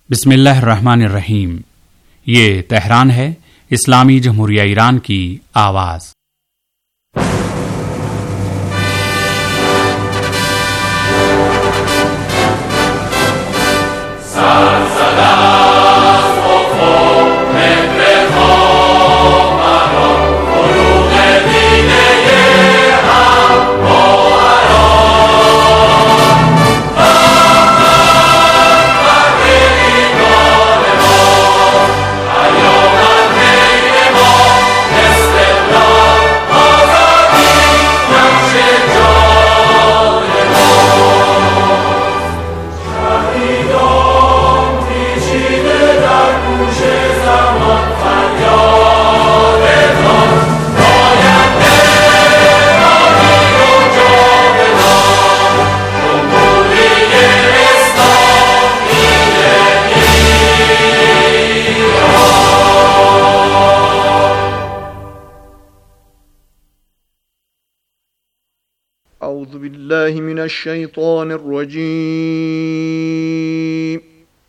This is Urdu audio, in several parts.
بسم اللہ الرحمن الرحیم۔ یہ تہران ہے، اسلامی جمہوریہ ایران کی آواز۔ اعوذ باللہ من الشیطان الرجیم،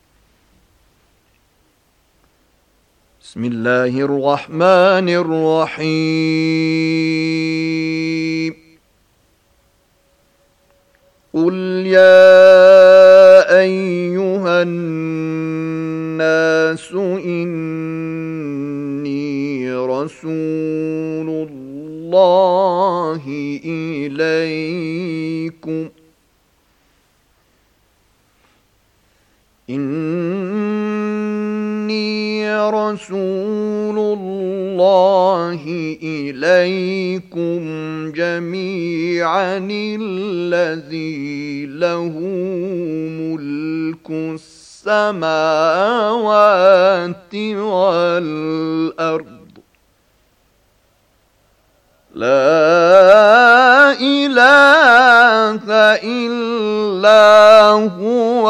بسم اللہ الرحمن الرحیم۔ قل یا ایہا الناس انی رسول اللہ إليكم إني رسول الله إليكم جميعا الذي له ملك السماوات والأرض لا إله إلا هو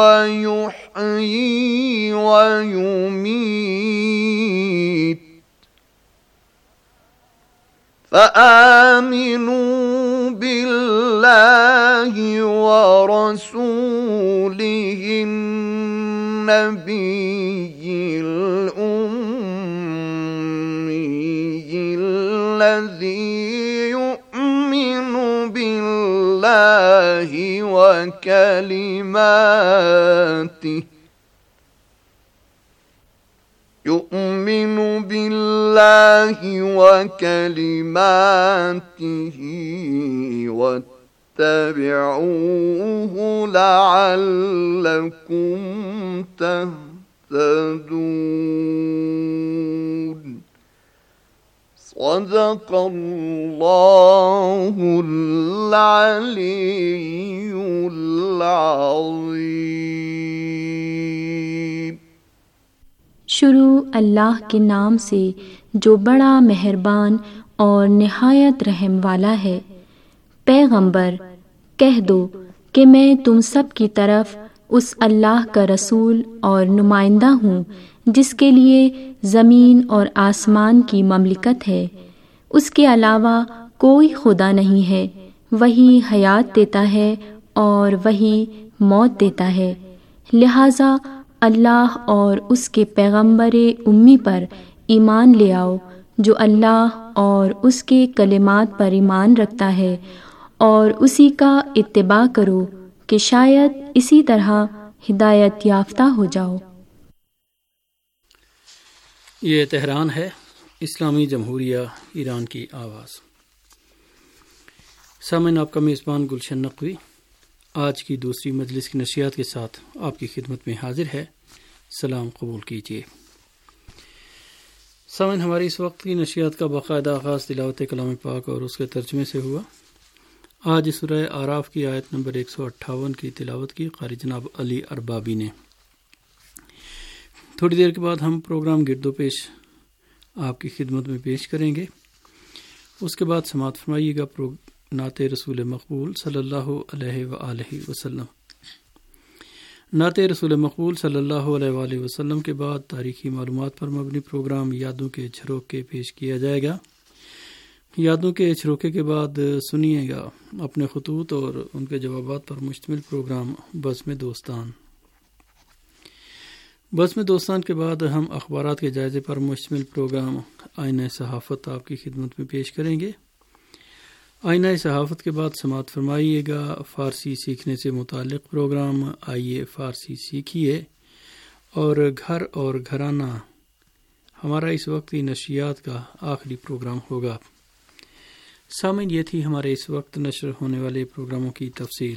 يحيي ويميت فآمنوا بالله ورسوله النبي الأمي الذي يؤمن بالله وكلماته واتبعوه لعلكم تهتدون۔ صدق اللہ العلی العظیم۔ شروع اللہ کے نام سے جو بڑا مہربان اور نہایت رحم والا ہے۔ پیغمبر کہہ دو کہ میں تم سب کی طرف اس اللہ کا رسول اور نمائندہ ہوں جس کے لیے زمین اور آسمان کی مملکت ہے، اس کے علاوہ کوئی خدا نہیں ہے، وہی حیات دیتا ہے اور وہی موت دیتا ہے، لہٰذا اللہ اور اس کے پیغمبر امی پر ایمان لے آؤ جو اللہ اور اس کے کلمات پر ایمان رکھتا ہے، اور اسی کا اتباع کرو کہ شاید اسی طرح ہدایت یافتہ ہو جاؤ۔ یہ تہران ہے، اسلامی جمہوریہ ایران کی آواز۔ سامعین، آپ کا میزبان گلشن نقوی آج کی دوسری مجلس کی نشریات کے ساتھ آپ کی خدمت میں حاضر ہے۔ سلام قبول کیجیے۔ سامعین، ہماری اس وقت کی نشریات کا باقاعدہ آغاز تلاوت کلام پاک اور اس کے ترجمے سے ہوا۔ آج سورہ اعراف کی آیت نمبر 158 کی تلاوت کی قاری جناب علی اربابی نے۔ تھوڑی دیر کے بعد ہم پروگرام گرد و پیش آپ کی خدمت میں پیش کریں گے۔ اس کے بعد سماعت فرمائیے گا نعت رسول مقبول صلی اللہ علیہ وآلہ وسلم۔ نعت رسول مقبول صلی اللہ علیہ وآلہ وسلم کے بعد تاریخی معلومات پر مبنی پروگرام یادوں کے جھروکے پیش کیا جائے گا۔ یادوں کے چھروکے کے بعد سنیے گا اپنے خطوط اور ان کے جوابات پر مشتمل پروگرام بزم دوستان۔ بس میں دوستان کے بعد ہم اخبارات کے جائزے پر مشتمل پروگرام آئینہ صحافت آپ کی خدمت میں پیش کریں گے۔ آئینہ صحافت کے بعد سماعت فرمائیے گا فارسی سیکھنے سے متعلق پروگرام آئیے فارسی سیکھیے، اور گھر اور گھرانہ ہمارا اس وقت کی نشریات کا آخری پروگرام ہوگا۔ سامعین، یہ تھی ہمارے اس وقت نشر ہونے والے پروگراموں کی تفصیل۔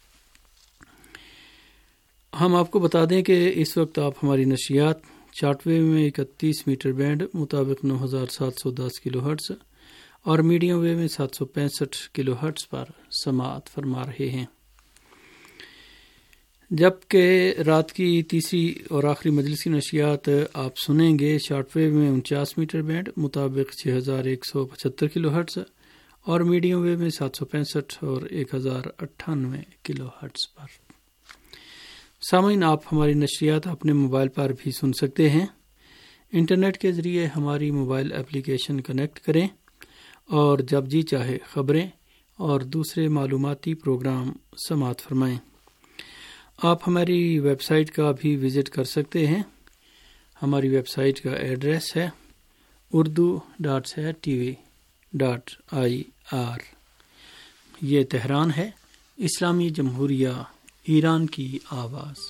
ہم آپ کو بتا دیں کہ اس وقت آپ ہماری نشریات شارٹ ویو میں 31 میٹر بینڈ مطابق 9710 کلو ہرٹز اور میڈیم ویو میں 765 کلو ہرٹز پر سماعت فرما رہے ہیں، جبکہ رات کی تیسری اور آخری مجلس کی نشریات آپ سنیں گے شارٹ ویو میں 49 میٹر بینڈ مطابق 6175 کلو ہرٹز اور میڈیم ویو میں 765 اور 1098 کلو ہرٹز پر۔ سامعین، آپ ہماری نشریات اپنے موبائل پر بھی سن سکتے ہیں۔ انٹرنیٹ کے ذریعے ہماری موبائل ایپلیکیشن کنیکٹ کریں اور جب جی چاہے خبریں اور دوسرے معلوماتی پروگرام سماعت فرمائیں۔ آپ ہماری ویب سائٹ کا بھی وزٹ کر سکتے ہیں۔ ہماری ویب سائٹ کا ایڈریس ہے urdu.satv.ir۔ یہ تہران ہے، اسلامی جمہوریہ ایران کی آواز۔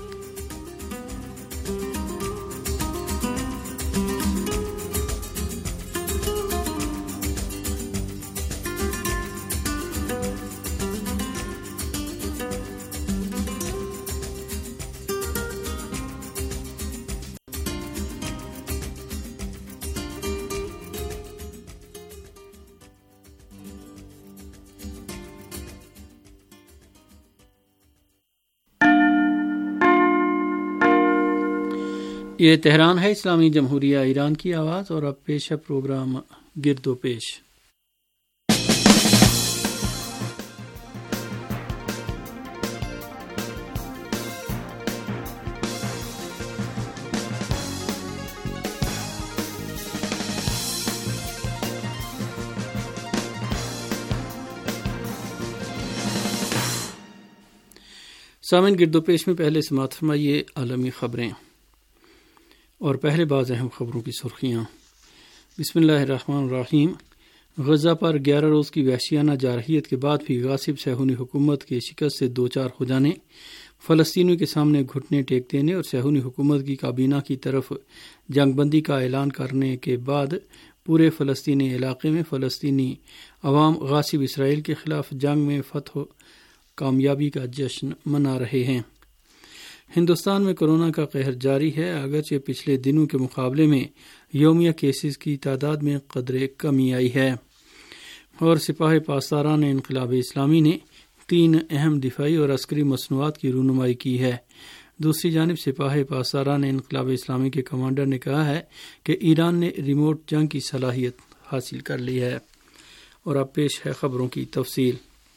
یہ تہران ہے، اسلامی جمہوریہ ایران کی آواز، اور اب پیش ہے پروگرام گرد و پیش۔ سامعین، گرد و پیش میں پہلے سماعت فرمائیے عالمی خبریں، اور پہلے بعض اہم خبروں کی سرخیاں۔ بسم اللہ الرحمن الرحیم۔ غزہ پر 11 روز کی وحشیانہ جارحیت کے بعد بھی غاصب صہیونی حکومت کے شکست سے دوچار ہو جانے، فلسطینیوں کے سامنے گھٹنے ٹیک دینے اور صہیونی حکومت کی کابینہ کی طرف جنگ بندی کا اعلان کرنے کے بعد پورے فلسطینی علاقے میں فلسطینی عوام غاصب اسرائیل کے خلاف جنگ میں فتح و کامیابی کا جشن منا رہے ہیں۔ ہندوستان میں کورونا کا قہر جاری ہے، اگرچہ پچھلے دنوں کے مقابلے میں یومیہ کیسز کی تعداد میں قدرے کمی آئی ہے، اور سپاہ پاسداران انقلاب اسلامی نے 3 اہم دفاعی اور عسکری مصنوعات کی رونمائی کی ہے۔ دوسری جانب سپاہ پاسداران انقلاب اسلامی کے کمانڈر نے کہا ہے کہ ایران نے ریموٹ جنگ کی صلاحیت حاصل کر لی ہے۔ اور اب پیش ہے خبروں کی تفصیل۔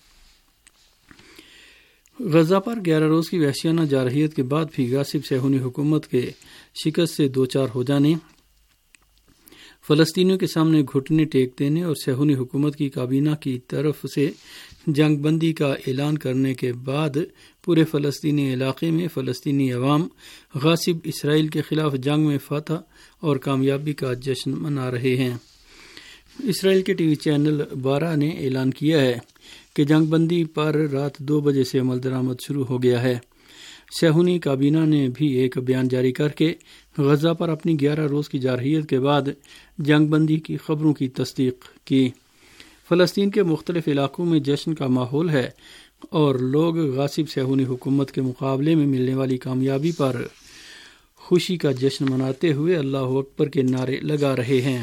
غزہ پر 11 روز کی وحشیانہ جارحیت کے بعد بھی غاصب صہیونی حکومت کے شکست سے دوچار ہو جانے، فلسطینیوں کے سامنے گھٹنے ٹیک دینے اور صہیونی حکومت کی کابینہ کی طرف سے جنگ بندی کا اعلان کرنے کے بعد پورے فلسطینی علاقے میں فلسطینی عوام غاصب اسرائیل کے خلاف جنگ میں فتح اور کامیابی کا جشن منا رہے ہیں۔ اسرائیل کے ٹی وی چینل 12 نے اعلان کیا ہے کہ جنگ بندی پر رات 2 بجے سے عمل درآمد شروع ہو گیا ہے۔ صہیونی کابینہ نے بھی ایک بیان جاری کر کے غزہ پر اپنی 11 روز کی جارحیت کے بعد جنگ بندی کی خبروں کی تصدیق کی۔ فلسطین کے مختلف علاقوں میں جشن کا ماحول ہے اور لوگ غاصب صہیونی حکومت کے مقابلے میں ملنے والی کامیابی پر خوشی کا جشن مناتے ہوئے اللہ اکبر کے نعرے لگا رہے ہیں۔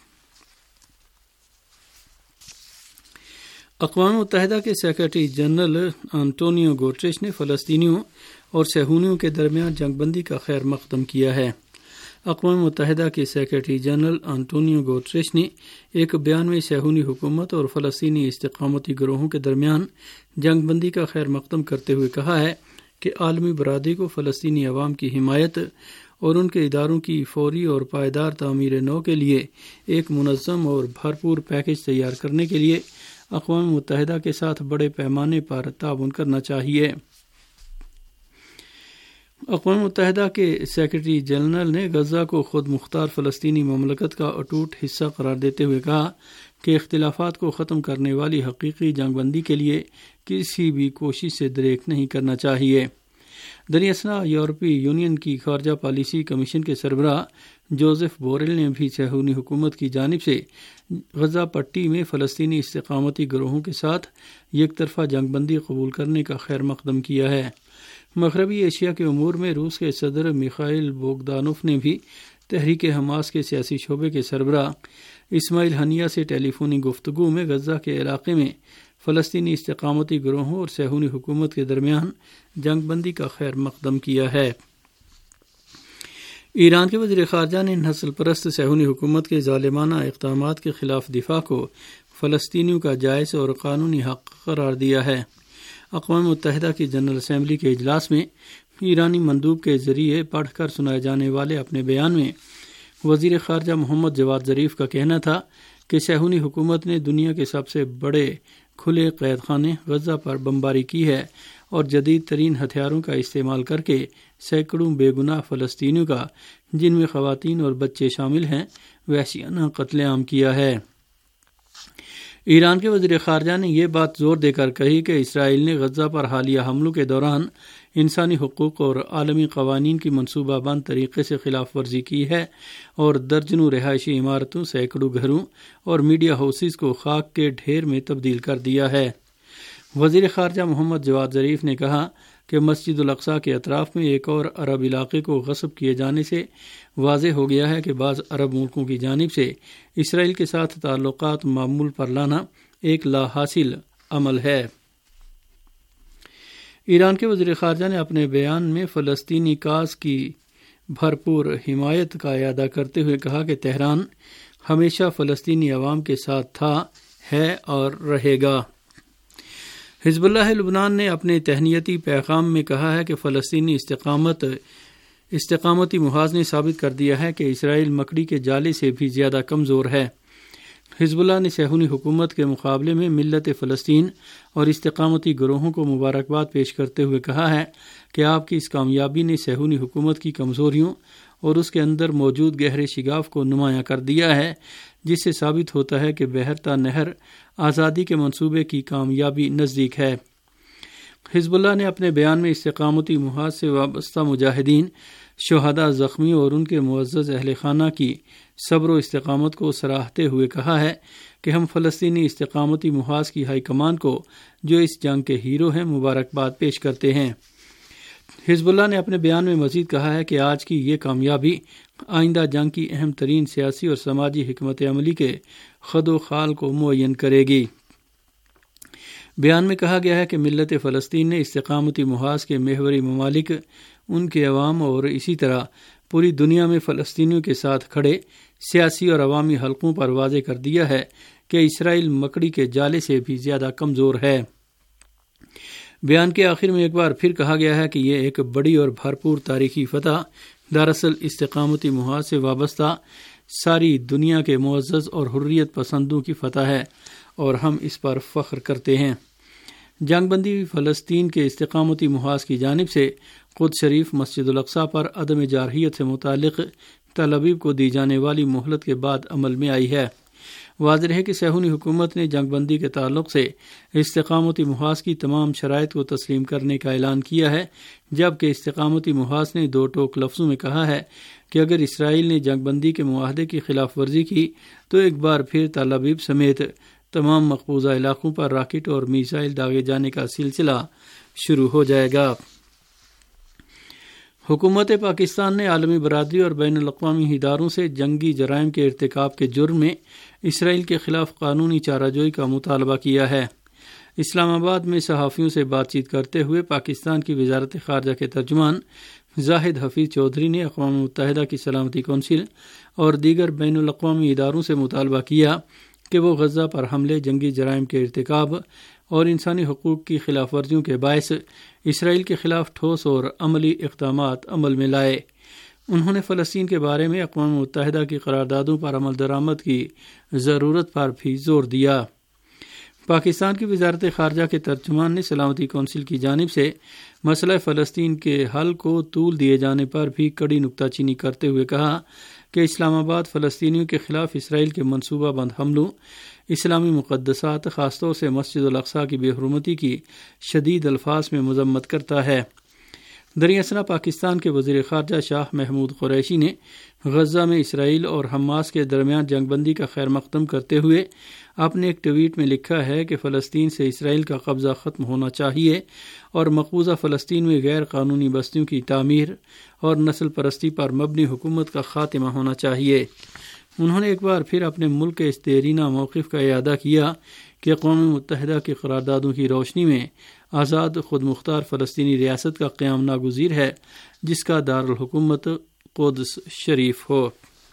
اقوام متحدہ کے سیکرٹری جنرل انٹونیو گوٹریش نے فلسطینیوں اور صہیونیوں کے درمیان جنگ بندی کا خیر مقدم کیا ہے۔ اقوام متحدہ کے سیکرٹری جنرل انٹونیو گوٹریش نے ایک بیان میں صہیونی حکومت اور فلسطینی استقامتی گروہوں کے درمیان جنگ بندی کا خیر مقدم کرتے ہوئے کہا ہے کہ عالمی برادری کو فلسطینی عوام کی حمایت اور ان کے اداروں کی فوری اور پائیدار تعمیر نو کے لیے ایک منظم اور بھرپور پیکج تیار کرنے کے لیے اقوام متحدہ کے ساتھ بڑے پیمانے پر تعاون کرنا چاہیے۔ اقوام متحدہ کے سیکرٹری جنرل نے غزہ کو خود مختار فلسطینی مملکت کا اٹوٹ حصہ قرار دیتے ہوئے کہا کہ اختلافات کو ختم کرنے والی حقیقی جنگ بندی کے لیے کسی بھی کوشش سے دریغ نہیں کرنا چاہیے۔ در اثنا یورپی یونین کی خارجہ پالیسی کمیشن کے سربراہ جوزف بوریل نے بھی صہیونی حکومت کی جانب سے غزہ پٹی میں فلسطینی استقامتی گروہوں کے ساتھ یک طرفہ جنگ بندی قبول کرنے کا خیر مقدم کیا ہے۔ مغربی ایشیا کے امور میں روس کے صدر میخائیل بوگدانوف نے بھی تحریک حماس کے سیاسی شعبے کے سربراہ اسماعیل ہنیہ سے ٹیلی فونی گفتگو میں غزہ کے علاقے میں فلسطینی استقامتی گروہوں اور صہیونی حکومت کے درمیان جنگ بندی کا خیر مقدم کیا ہے۔ ایران کے وزیر خارجہ نے نسل پرست صہیونی حکومت کے ظالمانہ اقدامات کے خلاف دفاع کو فلسطینیوں کا جائز اور قانونی حق قرار دیا ہے۔ اقوام متحدہ کی جنرل اسمبلی کے اجلاس میں ایرانی مندوب کے ذریعے پڑھ کر سنائے جانے والے اپنے بیان میں وزیر خارجہ محمد جواد ظریف کا کہنا تھا کہ صہیونی حکومت نے دنیا کے سب سے بڑے کھلے قید خانے غزہ پر بمباری کی ہے اور جدید ترین ہتھیاروں کا استعمال کر کے سینکڑوں بے گناہ فلسطینیوں کا، جن میں خواتین اور بچے شامل ہیں، وحشیانہ قتل عام کیا ہے۔ ایران کے وزیر خارجہ نے یہ بات زور دے کر کہی کہ اسرائیل نے غزہ پر حالیہ حملوں کے دوران انسانی حقوق اور عالمی قوانین کی منصوبہ بند طریقے سے خلاف ورزی کی ہے اور درجنوں رہائشی عمارتوں، سینکڑوں گھروں اور میڈیا ہاؤسز کو خاک کے ڈھیر میں تبدیل کر دیا ہے۔ وزیر خارجہ محمد جواد ظریف نے کہا کہ مسجد الاقصیٰ کے اطراف میں ایک اور عرب علاقے کو غصب کیے جانے سے واضح ہو گیا ہے کہ بعض عرب ملکوں کی جانب سے اسرائیل کے ساتھ تعلقات معمول پر لانا ایک لا حاصل عمل ہے۔ ایران کے وزیر خارجہ نے اپنے بیان میں فلسطینی کاز کی بھرپور حمایت کا اعادہ کرتے ہوئے کہا کہ تہران ہمیشہ فلسطینی عوام کے ساتھ تھا، ہے اور رہے گا۔ حزب اللہ لبنان نے اپنے تہنیتی پیغام میں کہا ہے کہ فلسطینی استقامتی محاذ نے ثابت کر دیا ہے کہ اسرائیل مکڑی کے جالے سے بھی زیادہ کمزور ہے۔ حزب اللہ نے صہیونی حکومت کے مقابلے میں ملت فلسطین اور استقامتی گروہوں کو مبارکباد پیش کرتے ہوئے کہا ہے کہ آپ کی اس کامیابی نے صہیونی حکومت کی کمزوریوں اور اس کے اندر موجود گہرے شگاف کو نمایاں کر دیا ہے، جس سے ثابت ہوتا ہے کہ بحیرہ نہر آزادی کے منصوبے کی کامیابی نزدیک ہے۔ حزب اللہ نے اپنے بیان میں استقامتی محاذ سے وابستہ مجاہدین، شہداء، زخمیوں اور ان کے معزز اہل خانہ کی صبر و استقامت کو سراہتے ہوئے کہا ہے کہ ہم فلسطینی استقامتی محاذ کی ہائی کمان کو، جو اس جنگ کے ہیرو ہیں، مبارکباد پیش کرتے ہیں۔ حزب اللہ نے اپنے بیان میں مزید کہا ہے کہ آج کی یہ کامیابی آئندہ جنگ کی اہم ترین سیاسی اور سماجی حکمت عملی کے خد و خال کو معین کرے گی۔ بیان میں کہا گیا ہے کہ ملت فلسطین نے استقامتی محاذ کے محوری ممالک، ان کے عوام اور اسی طرح پوری دنیا میں فلسطینیوں کے ساتھ کھڑے سیاسی اور عوامی حلقوں پر واضح کر دیا ہے کہ اسرائیل مکڑی کے جالے سے بھی زیادہ کمزور ہے۔ بیان کے آخر میں ایک بار پھر کہا گیا ہے کہ یہ ایک بڑی اور بھرپور تاریخی فتح دراصل استقامتی محاذ سے وابستہ ساری دنیا کے معزز اور حریت پسندوں کی فتح ہے اور ہم اس پر فخر کرتے ہیں۔ جنگ بندی فلسطین کے استقامتی محاذ کی جانب سے قدس شریف، مسجد الاقصیٰ پر عدم جارحیت سے متعلق تل ابیب کو دی جانے والی مہلت کے بعد عمل میں آئی ہے۔ واضح ہے کہ صہیونی حکومت نے جنگ بندی کے تعلق سے استقامتی محاذ کی تمام شرائط کو تسلیم کرنے کا اعلان کیا ہے، جبکہ استقامتی محاذ نے دو ٹوک لفظوں میں کہا ہے کہ اگر اسرائیل نے جنگ بندی کے معاہدے کی خلاف ورزی کی تو ایک بار پھر تل ابیب سمیت تمام مقبوضہ علاقوں پر راکٹ اور میزائل داغے جانے کا سلسلہ شروع ہو جائے گا۔ حکومت پاکستان نے عالمی برادری اور بین الاقوامی اداروں سے جنگی جرائم کے ارتکاب کے جرم میں اسرائیل کے خلاف قانونی چارہ جوئی کا مطالبہ کیا ہے۔ اسلام آباد میں صحافیوں سے بات چیت کرتے ہوئے پاکستان کی وزارت خارجہ کے ترجمان زاہد حفیظ چودھری نے اقوام متحدہ کی سلامتی کونسل اور دیگر بین الاقوامی اداروں سے مطالبہ کیا کہ وہ غزہ پر حملے، جنگی جرائم کے ارتکاب اور انسانی حقوق کی خلاف ورزیوں کے باعث اسرائیل کے خلاف ٹھوس اور عملی اقدامات عمل میں لائے۔ انہوں نے فلسطین کے بارے میں اقوام متحدہ کی قراردادوں پر عمل درآمد کی ضرورت پر بھی زور دیا۔ پاکستان کی وزارت خارجہ کے ترجمان نے سلامتی کونسل کی جانب سے مسئلہ فلسطین کے حل کو طول دیے جانے پر بھی کڑی نکتہ چینی کرتے ہوئے کہا کہ اسلام آباد فلسطینیوں کے خلاف اسرائیل کے منصوبہ بند حملوں، اسلامی مقدسات خاص طور سے مسجد الاقصی کی بے حرمتی کی شدید الفاظ میں مذمت کرتا ہے۔ دریں اثنا پاکستان کے وزیر خارجہ شاہ محمود قریشی نے غزہ میں اسرائیل اور حماس کے درمیان جنگ بندی کا خیر مقدم کرتے ہوئے اپنے ایک ٹویٹ میں لکھا ہے کہ فلسطین سے اسرائیل کا قبضہ ختم ہونا چاہیے اور مقبوضہ فلسطین میں غیر قانونی بستیوں کی تعمیر اور نسل پرستی پر مبنی حکومت کا خاتمہ ہونا چاہیے۔ انہوں نے ایک بار پھر اپنے ملک کے اس دیرینہ موقف کا اعادہ کیا کہ اقوام متحدہ کی قراردادوں کی روشنی میں آزاد خود مختار فلسطینی ریاست کا قیام ناگزیر ہے جس کا دارالحکومت قدس شریف ہو۔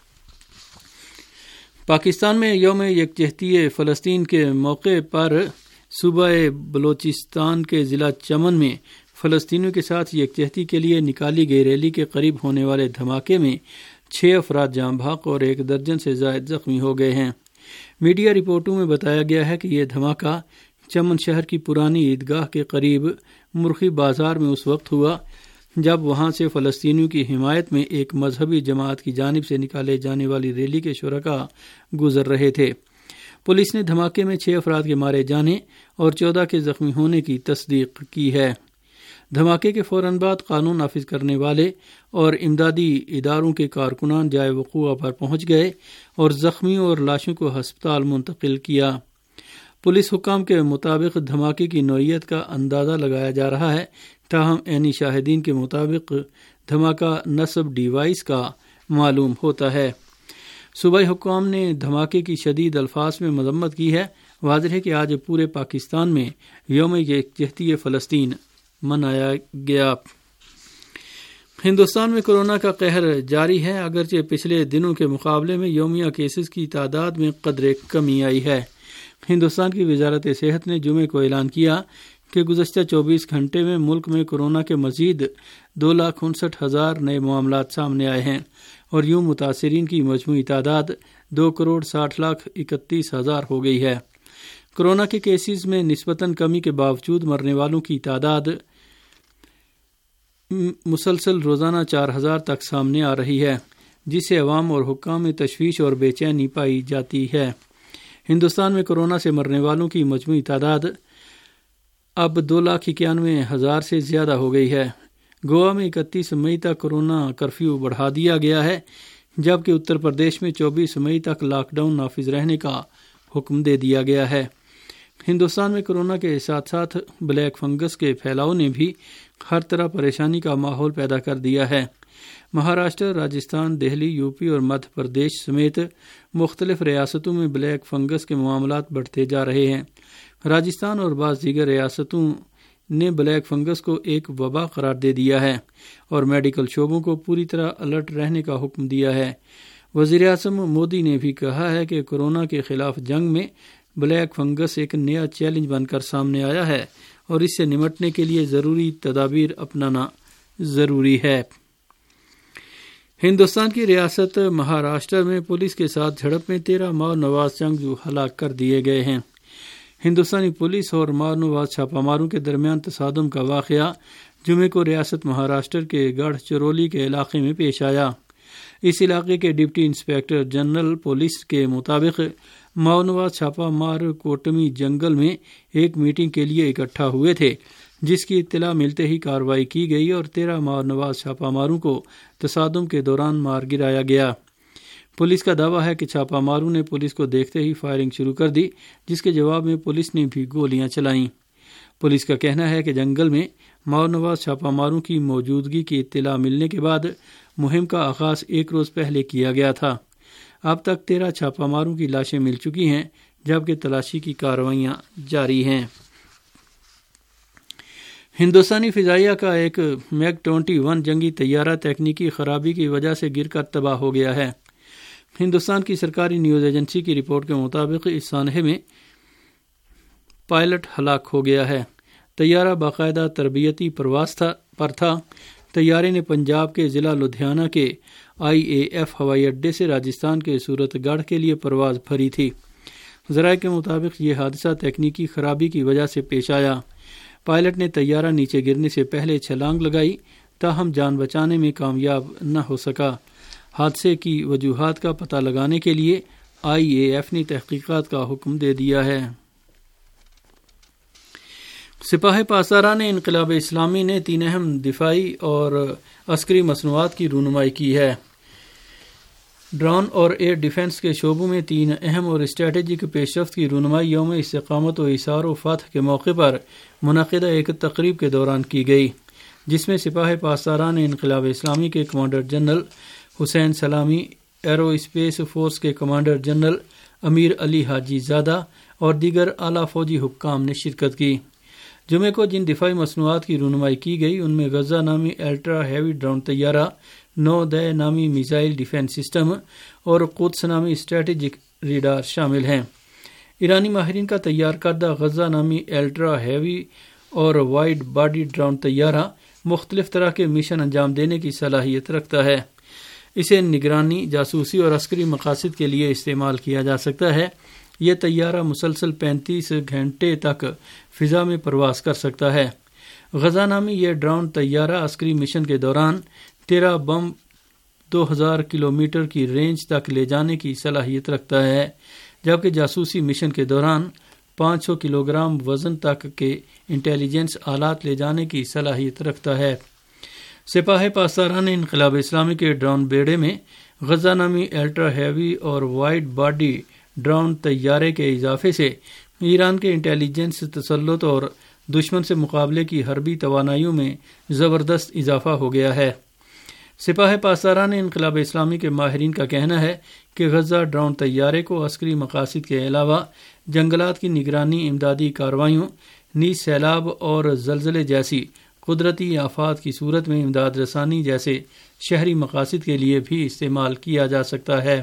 پاکستان میں یوم یکجہتی فلسطین کے موقع پر صوبہ بلوچستان کے ضلع چمن میں فلسطینیوں کے ساتھ یکجہتی کے لیے نکالی گئی ریلی کے قریب ہونے والے دھماکے میں 6 افراد جاں بحق اور 1 درجن سے زائد زخمی ہو گئے ہیں۔ میڈیا رپورٹوں میں بتایا گیا ہے کہ یہ دھماکہ چمن شہر کی پرانی عیدگاہ کے قریب مرخی بازار میں اس وقت ہوا جب وہاں سے فلسطینیوں کی حمایت میں ایک مذہبی جماعت کی جانب سے نکالے جانے والی ریلی کے شرکاء گزر رہے تھے۔ پولیس نے دھماکے میں 6 افراد کے مارے جانے اور 14 کے زخمی ہونے کی تصدیق کی ہے۔ دھماکے کے فوراً بعد قانون نافذ کرنے والے اور امدادی اداروں کے کارکنان جائے وقوع پر پہنچ گئے اور زخمیوں اور لاشوں کو ہسپتال منتقل کیا۔ پولیس حکام کے مطابق دھماکے کی نوعیت کا اندازہ لگایا جا رہا ہے، تاہم عینی شاہدین کے مطابق دھماکہ نصب ڈیوائس کا معلوم ہوتا ہے۔ صوبائی حکام نے دھماکے کی شدید الفاظ میں مذمت کی ہے۔ واضح ہے کہ آج پورے پاکستان میں یوم یکجہتی فلسطین منایا گیا۔ ہندوستان میں کورونا کا قہر جاری ہے، اگرچہ پچھلے دنوں کے مقابلے میں یومیہ کیسز کی تعداد میں قدرے کمی آئی ہے۔ ہندوستان کی وزارت صحت نے جمعے کو اعلان کیا کہ گزشتہ 24 گھنٹے میں ملک میں کورونا کے مزید 2,59,000 نئے معاملات سامنے آئے ہیں اور یوں متاثرین کی مجموعی تعداد 2,60,31,000 ہو گئی ہے۔ کورونا کے کیسز میں نسبتاً کمی کے باوجود مرنے والوں کی تعداد مسلسل روزانہ 4,000 تک سامنے آ رہی ہے، جس سے عوام اور حکام میں تشویش اور بے چینی پائی جاتی ہے۔ ہندوستان میں کورونا سے مرنے والوں کی مجموعی تعداد اب 2,91,000 سے زیادہ ہو گئی ہے۔ گوا میں 31 مئی تک کورونا کرفیو بڑھا دیا گیا ہے، جبکہ اتر پردیش میں 24 مئی تک لاک ڈاؤن نافذ رہنے کا حکم دے دیا گیا ہے۔ ہندوستان میں کورونا کے ساتھ ساتھ بلیک فنگس کے پھیلاؤ نے بھی ہر طرح پریشانی کا ماحول پیدا کر دیا ہے۔ مہاراشٹر، راجستھان، دہلی، یو پی اور مدھیہ پردیش سمیت مختلف ریاستوں میں بلیک فنگس کے معاملات بڑھتے جا رہے ہیں۔ راجستھان اور بعض دیگر ریاستوں نے بلیک فنگس کو ایک وبا قرار دے دیا ہے اور میڈیکل شعبوں کو پوری طرح الرٹ رہنے کا حکم دیا ہے۔ وزیر اعظم مودی نے بھی کہا ہے کہ کورونا کے خلاف جنگ میں بلیک فنگس ایک نیا چیلنج بن کر سامنے آیا ہے اور اس سے نمٹنے کے لیے ضروری تدابیر اپنانا ضروری ہے۔ ہندوستان کی ریاست مہاراشٹر میں پولیس کے ساتھ جھڑپ میں 13 ماؤ نواز جنگجو ہلاک کر دیے گئے ہیں۔ ہندوستانی پولیس اور ماؤ نواز چھاپہ ماروں کے درمیان تصادم کا واقعہ جمعے کو ریاست مہاراشٹر کے گڑھ چرولی کے علاقے میں پیش آیا۔ اس علاقے کے ڈپٹی انسپکٹر جنرل پولیس کے مطابق ماؤ نواز چھاپہ مار کوٹمی جنگل میں ایک میٹنگ کے لیے اکٹھا ہوئے تھے، جس کی اطلاع ملتے ہی کارروائی کی گئی اور 13 ماؤ نواز چھاپہ ماروں کو تصادم کے دوران مار گرایا گیا۔ پولیس کا دعویٰ ہے کہ چھاپہ ماروں نے پولیس کو دیکھتے ہی فائرنگ شروع کر دی، جس کے جواب میں پولیس نے بھی گولیاں چلائیں۔ پولیس کا کہنا ہے کہ جنگل میں ماؤ نواز چھاپہ ماروں کی موجودگی کی اطلاع ملنے کے بعد مہم کا آغاز 1 روز پہلے کیا گیا تھا۔ اب تک 13 چھاپہ ماروں کی لاشیں مل چکی ہیں، جبکہ تلاشی کی کارروائیاں جاری ہیں۔ ہندوستانی فضائیہ کا ایک میگ 21 جنگی طیارہ تکنیکی خرابی کی وجہ سے گر کر تباہ ہو گیا ہے۔ ہندوستان کی سرکاری نیوز ایجنسی کی رپورٹ کے مطابق اس سانحے میں پائلٹ ہلاک ہو گیا ہے۔ طیارہ باقاعدہ تربیتی پرواز پر تھا۔ طیارے نے پنجاب کے ضلع لدھیانہ کے IAF ہوائی اڈے سے راجستھان کے سورت گڑھ کے لیے پرواز بھری تھی۔ ذرائع کے مطابق یہ حادثہ تکنیکی خرابی کی وجہ سے پیش آیا۔ پائلٹ نے طیارہ نیچے گرنے سے پہلے چھلانگ لگائی، تاہم جان بچانے میں کامیاب نہ ہو سکا۔ حادثے کی وجوہات کا پتہ لگانے کے لیے IAF نے تحقیقات کا حکم دے دیا ہے۔ سپاہ پاسداران انقلاب اسلامی نے 3 اہم دفاعی اور عسکری مصنوعات کی رونمائی کی ہے۔ ڈرون اور ایئر ڈیفنس کے شعبوں میں 3 اہم اور اسٹریٹجک پیش رفت کی رونمائی یوم استقامت و اظہار و فتح کے موقع پر منعقدہ ایک تقریب کے دوران کی گئی، جس میں سپاہ پاسداران انقلاب اسلامی کے commander general Hossein Salami, aerospace force کے commander general Amir Ali Hajizadeh اور دیگر اعلیٰ فوجی حکام نے شرکت کی۔ جمعے کو جن دفاعی مصنوعات کی رونمائی کی گئی ان میں غزہ نامی الٹرا ہیوی ڈرون طیارہ، 9 نامی میزائل ڈیفنس سسٹم اور قدس نامی اسٹریٹجک ریڈار شامل ہیں۔ ایرانی ماہرین کا تیار کردہ غزہ نامی الٹرا ہیوی اور وائڈ باڈی ڈرون طیارہ مختلف طرح کے مشن انجام دینے کی صلاحیت رکھتا ہے۔ اسے نگرانی، جاسوسی اور عسکری مقاصد کے لیے استعمال کیا جا سکتا ہے۔ یہ طیارہ مسلسل 35 گھنٹے تک فضا میں پرواز کر سکتا ہے۔ غزہ نامی یہ ڈرون طیارہ عسکری مشن کے دوران 13 بم 2000 کلومیٹر کی رینج تک لے جانے کی صلاحیت رکھتا ہے، جبکہ جاسوسی مشن کے دوران 500 کلو گرام وزن تک کے انٹیلیجنس آلات لے جانے کی صلاحیت رکھتا ہے۔ سپاہ پاسداران انقلاب اسلامی کے ڈرون بیڑے میں غزہ نامی الٹرا ہیوی اور وائڈ باڈی ڈرون طیارے کے اضافے سے ایران کے انٹیلیجنس تسلط اور دشمن سے مقابلے کی حربی توانائیوں میں زبردست اضافہ ہو گیا ہے۔ سپاہ پاسداران انقلاب اسلامی کے ماہرین کا کہنا ہے کہ غزہ ڈرون طیارے کو عسکری مقاصد کے علاوہ جنگلات کی نگرانی، امدادی کارروائیوں، نیز سیلاب اور زلزلے جیسی قدرتی آفات کی صورت میں امداد رسانی جیسے شہری مقاصد کے لیے بھی استعمال کیا جا سکتا ہے۔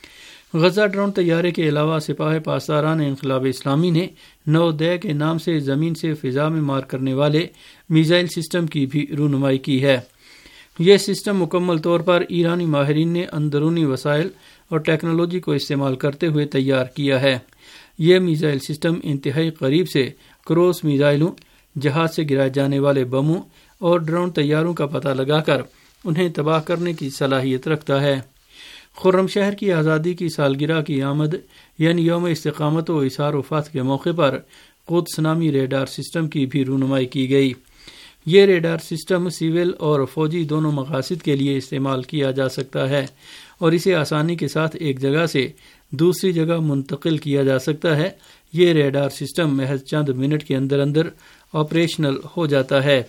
غزہ ڈرون طیارے کے علاوہ سپاہ پاسداران انقلاب اسلامی نے 9 کے نام سے زمین سے فضا میں مار کرنے والے میزائل سسٹم کی بھی رونمائی کی ہے۔ یہ سسٹم مکمل طور پر ایرانی ماہرین نے اندرونی وسائل اور ٹیکنالوجی کو استعمال کرتے ہوئے تیار کیا ہے۔ یہ میزائل سسٹم انتہائی قریب سے کروز میزائلوں، جہاز سے گرائے جانے والے بموں اور ڈرون طیاروں کا پتہ لگا کر انہیں تباہ کرنے کی صلاحیت رکھتا ہے۔ خرم شہر کی آزادی کی سالگرہ کی آمد یعنی یوم استقامت و اظہار و فتح کے موقع پر قدس نامی ریڈار سسٹم کی بھی رونمائی کی گئی۔ یہ ریڈار سسٹم سول اور فوجی دونوں مقاصد کے لیے استعمال کیا جا سکتا ہے اور اسے آسانی کے ساتھ ایک جگہ سے دوسری جگہ منتقل کیا جا سکتا ہے۔ یہ ریڈار سسٹم محض چند منٹ کے اندر اندر آپریشنل ہو جاتا ہے۔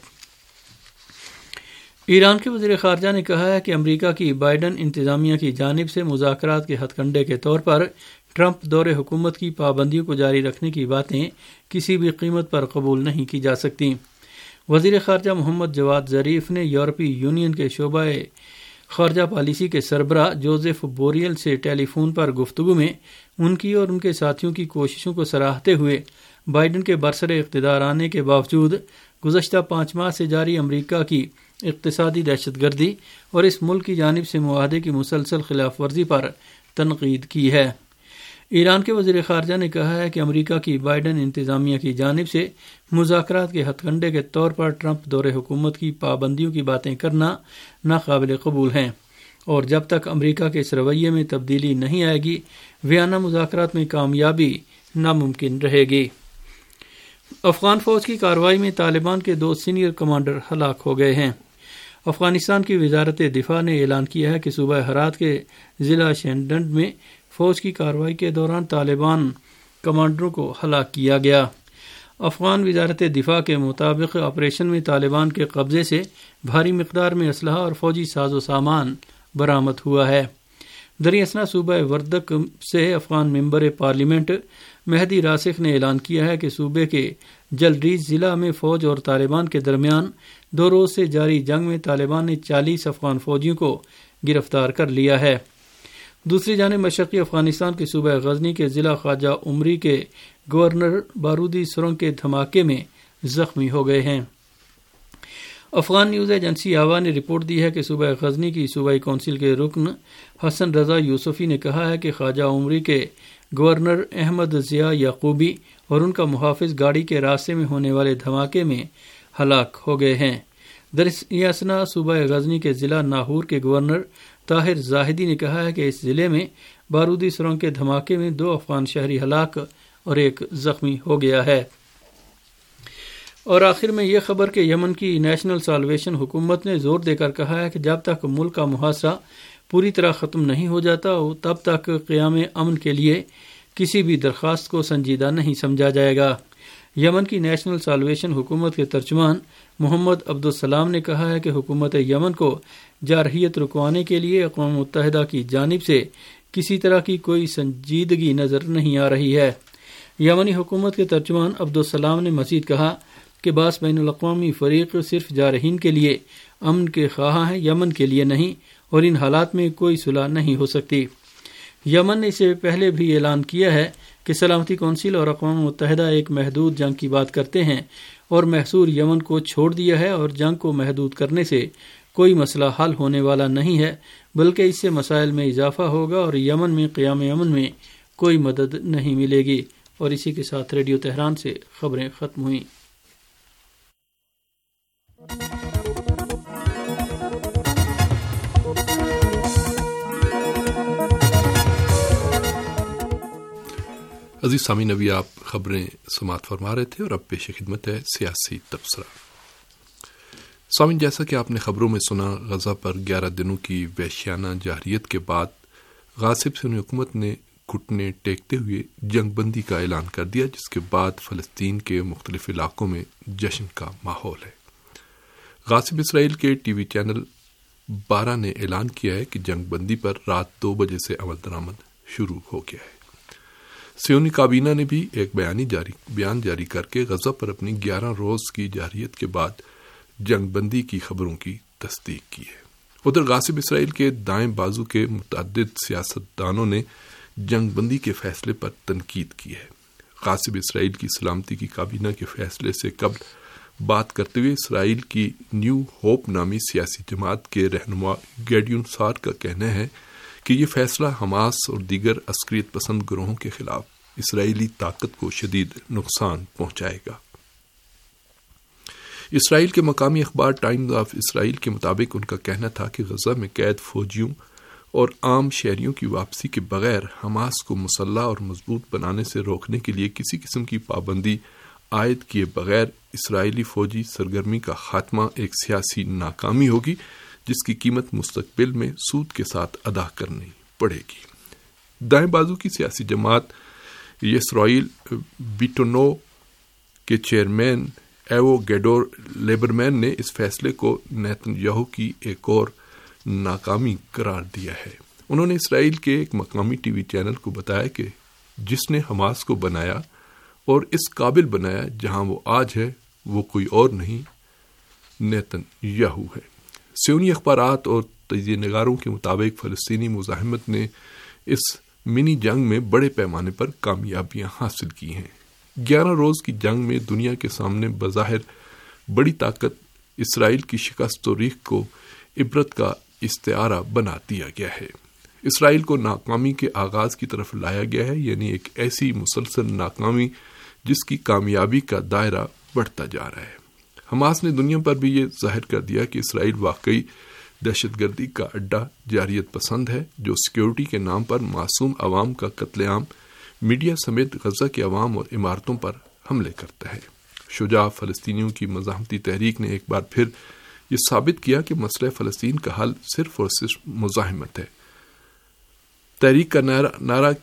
ایران کے وزیر خارجہ نے کہا ہے کہ امریکہ کی بائیڈن انتظامیہ کی جانب سے مذاکرات کے ہتھ کنڈے کے طور پر ٹرمپ دور حکومت کی پابندیوں کو جاری رکھنے کی باتیں کسی بھی قیمت پر قبول نہیں کی جا سکتی۔ وزیر خارجہ محمد جواد ظریف نے یورپی یونین کے شعبہ خارجہ پالیسی کے سربراہ جوزف بوریل سے ٹیلی فون پر گفتگو میں ان کی اور ان کے ساتھیوں کی کوششوں کو سراہتے ہوئے بائیڈن کے برسر اقتدار آنے کے باوجود گزشتہ 5 ماہ سے جاری امریکہ کی اقتصادی دہشت گردی اور اس ملک کی جانب سے معاہدے کی مسلسل خلاف ورزی پر تنقید کی ہے۔ ایران کے وزیر خارجہ نے کہا ہے کہ امریکہ کی بائیڈن انتظامیہ کی جانب سے مذاکرات کے ہتھ کنڈے کے طور پر ٹرمپ دور حکومت کی پابندیوں کی باتیں کرنا ناقابل قبول ہیں، اور جب تک امریکہ کے اس رویے میں تبدیلی نہیں آئے گی ویانا مذاکرات میں کامیابی ناممکن رہے گی۔ افغان فوج کی کارروائی میں طالبان کے 2 سینئر کمانڈر ہلاک ہو گئے ہیں۔ افغانستان کی وزارت دفاع نے اعلان کیا ہے کہ صوبہ ہرات کے ضلع شینڈنڈ میں فوج کی کارروائی کے دوران طالبان کمانڈروں کو ہلاک کیا گیا۔ افغان وزارت دفاع کے مطابق آپریشن میں طالبان کے قبضے سے بھاری مقدار میں اسلحہ اور فوجی ساز و سامان برآمد ہوا ہے۔ دریں اثنا صوبہ وردک سے افغان ممبر پارلیمنٹ مہدی راسخ نے اعلان کیا ہے کہ صوبے کے جلریز ضلع میں فوج اور طالبان کے درمیان 2 روز سے جاری جنگ میں طالبان نے 40 افغان فوجیوں کو گرفتار کر لیا ہے۔ دوسری جانب مشرقی افغانستان کے صوبہ غزنی کے ضلع خواجہ عمری کے گورنر بارودی سرنگ کے دھماکے میں زخمی ہو گئے ہیں۔ افغان نیوز ایجنسی آوا نے رپورٹ دی ہے کہ صوبہ غزنی کی صوبائی کونسل کے رکن حسن رضا یوسفی نے کہا ہے کہ خواجہ عمری کے گورنر احمد ضیاء یعقوبی اور ان کا محافظ گاڑی کے راستے میں ہونے والے دھماکے میں ہلاک ہو گئے ہیں۔ در یہ اثنا صوبہ غزنی کے ضلع ناہور کے گورنر طاہر زاہدی نے کہا ہے کہ اس ضلع میں بارودی سرنگ کے دھماکے میں 2 افغان شہری ہلاک اور 1 زخمی ہو گیا ہے۔ اور آخر میں یہ خبر کہ یمن کی نیشنل سالویشن حکومت نے زور دے کر کہا ہے کہ جب تک ملک کا محاصرہ پوری طرح ختم نہیں ہو جاتا تب تک قیام امن کے لیے کسی بھی درخواست کو سنجیدہ نہیں سمجھا جائے گا۔ یمن کی نیشنل سالویشن حکومت کے ترجمان محمد عبدالسلام نے کہا ہے کہ حکومت یمن کو جارحیت رکوانے کے لیے اقوام متحدہ کی جانب سے کسی طرح کی کوئی سنجیدگی نظر نہیں آ رہی ہے۔ یمنی حکومت کے ترجمان عبدالسلام نے مزید کہا کہ بعض بین الاقوامی فریق صرف جارحین کے لیے امن کے خواہاں ہیں، یمن کے لیے نہیں، اور ان حالات میں کوئی صلح نہیں ہو سکتی۔ یمن نے اسے پہلے بھی اعلان کیا ہے کہ سلامتی کونسل اور اقوام متحدہ ایک محدود جنگ کی بات کرتے ہیں اور محصور یمن کو چھوڑ دیا ہے، اور جنگ کو محدود کرنے سے کوئی مسئلہ حل ہونے والا نہیں ہے، بلکہ اس سے مسائل میں اضافہ ہوگا اور یمن میں قیام امن میں کوئی مدد نہیں ملے گی۔ اور اسی کے ساتھ ریڈیو تہران سے خبریں ختم ہوئیں۔ عزیز سامعین، ابھی آپ خبریں سماعت فرما رہے تھے اور اب پیش خدمت ہے سیاسی تبصرہ۔ سامعین، جیسا کہ آپ نے خبروں میں سنا، غزہ پر 11 دنوں کی وحشیانہ جارحیت کے بعد غاصب سنی حکومت نے گھٹنے ٹیکتے ہوئے جنگ بندی کا اعلان کر دیا، جس کے بعد فلسطین کے مختلف علاقوں میں جشن کا ماحول ہے۔ غاصب اسرائیل کے ٹی وی چینل 12 نے اعلان کیا ہے کہ جنگ بندی پر رات 2 بجے سے عمل درآمد شروع ہو گیا ہے۔ صہیونی کابینہ نے بھی ایک بیان جاری کر کے غزہ پر اپنی 11 روز کی جارحیت کے بعد جنگ بندی کی خبروں کی تصدیق کی ہے۔ ادھر غاصب اسرائیل کے دائیں بازو کے متعدد سیاستدانوں نے جنگ بندی کے فیصلے پر تنقید کی ہے۔ غاصب اسرائیل کی سلامتی کی کابینہ کے فیصلے سے قبل بات کرتے ہوئے اسرائیل کی نیو ہوپ نامی سیاسی جماعت کے رہنما گیڈیون سار کا کہنا ہے کہ یہ فیصلہ حماس اور دیگر عسکریت پسند گروہوں کے خلاف اسرائیلی طاقت کو شدید نقصان پہنچائے گا۔ اسرائیل کے مقامی اخبار ٹائمز آف اسرائیل کے مطابق ان کا کہنا تھا کہ غزہ میں قید فوجیوں اور عام شہریوں کی واپسی کے بغیر حماس کو مسلح اور مضبوط بنانے سے روکنے کے لیے کسی قسم کی پابندی عائد کیے بغیر اسرائیلی فوجی سرگرمی کا خاتمہ ایک سیاسی ناکامی ہوگی، جس کی قیمت مستقبل میں سود کے ساتھ ادا کرنی پڑے گی۔ دائیں بازو کی سیاسی جماعت یسرائیل بیٹونو کے چیئرمین ایوو گیڈور لیبرمین نے اس فیصلے کو نیتن یاہو کی ایک اور ناکامی قرار دیا ہے۔ انہوں نے اسرائیل کے ایک مقامی ٹی وی چینل کو بتایا کہ جس نے حماس کو بنایا اور اس قابل بنایا جہاں وہ آج ہے، وہ کوئی اور نہیں، نیتن یاہو ہے۔ صہیونی اخبارات اور تجزیہ نگاروں کے مطابق فلسطینی مزاحمت نے اس منی جنگ میں بڑے پیمانے پر کامیابیاں حاصل کی ہیں۔ 11 روز کی جنگ میں دنیا کے سامنے بظاہر بڑی طاقت اسرائیل کی شکست و ریخت کو عبرت کا استعارہ بنا دیا گیا ہے۔ اسرائیل کو ناکامی کے آغاز کی طرف لایا گیا ہے، یعنی ایک ایسی مسلسل ناکامی جس کی کامیابی کا دائرہ بڑھتا جا رہا ہے۔ حماس نے دنیا پر بھی یہ ظاہر کر دیا کہ اسرائیل واقعی دہشت گردی کا اڈا، جارحیت پسند ہے، جو سیکیورٹی کے نام پر معصوم عوام کا قتل عام، میڈیا سمیت غزہ کے عوام اور عمارتوں پر حملے کرتا ہے۔ شجاع فلسطینیوں کی مزاحمتی تحریک نے ایک بار پھر یہ ثابت کیا کہ مسئلہ فلسطین کا حل صرف اور صرف مزاحمت ہے۔ تحریک کا نعرہ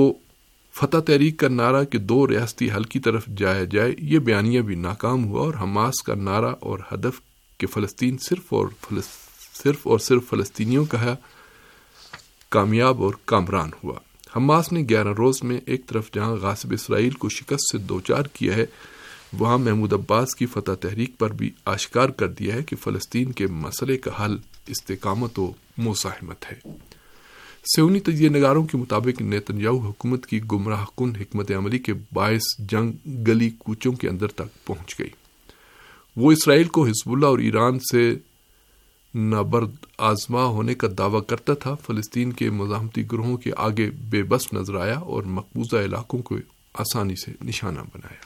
کہ دو ریاستی حل کی طرف جایا جائے، یہ بیانیہ بھی ناکام ہوا، اور حماس کا نعرہ اور ہدف کہ فلسطین صرف اور صرف فلسطینیوں کا ہے، کامیاب اور کامران ہوا۔ حماس نے 11 روز میں ایک طرف جہاں غاصب اسرائیل کو شکست سے دوچار کیا ہے، وہاں محمود عباس کی فتح تحریک پر بھی آشکار کر دیا ہے کہ فلسطین کے مسئلے کا حل استقامت و مزاحمت ہے۔ صہیونی تجزیہ نگاروں کے مطابق نیتن یاہو حکومت کی گمراہ کن حکمت عملی کے باعث جنگ گلی کوچوں کے اندر تک پہنچ گئی۔ وہ اسرائیل کو حزب اللہ اور ایران سے نابرد آزما ہونے کا دعویٰ کرتا تھا، فلسطین کے مزاحمتی گروہوں کے آگے بے بس نظر آیا اور مقبوضہ علاقوں کو آسانی سے نشانہ بنایا۔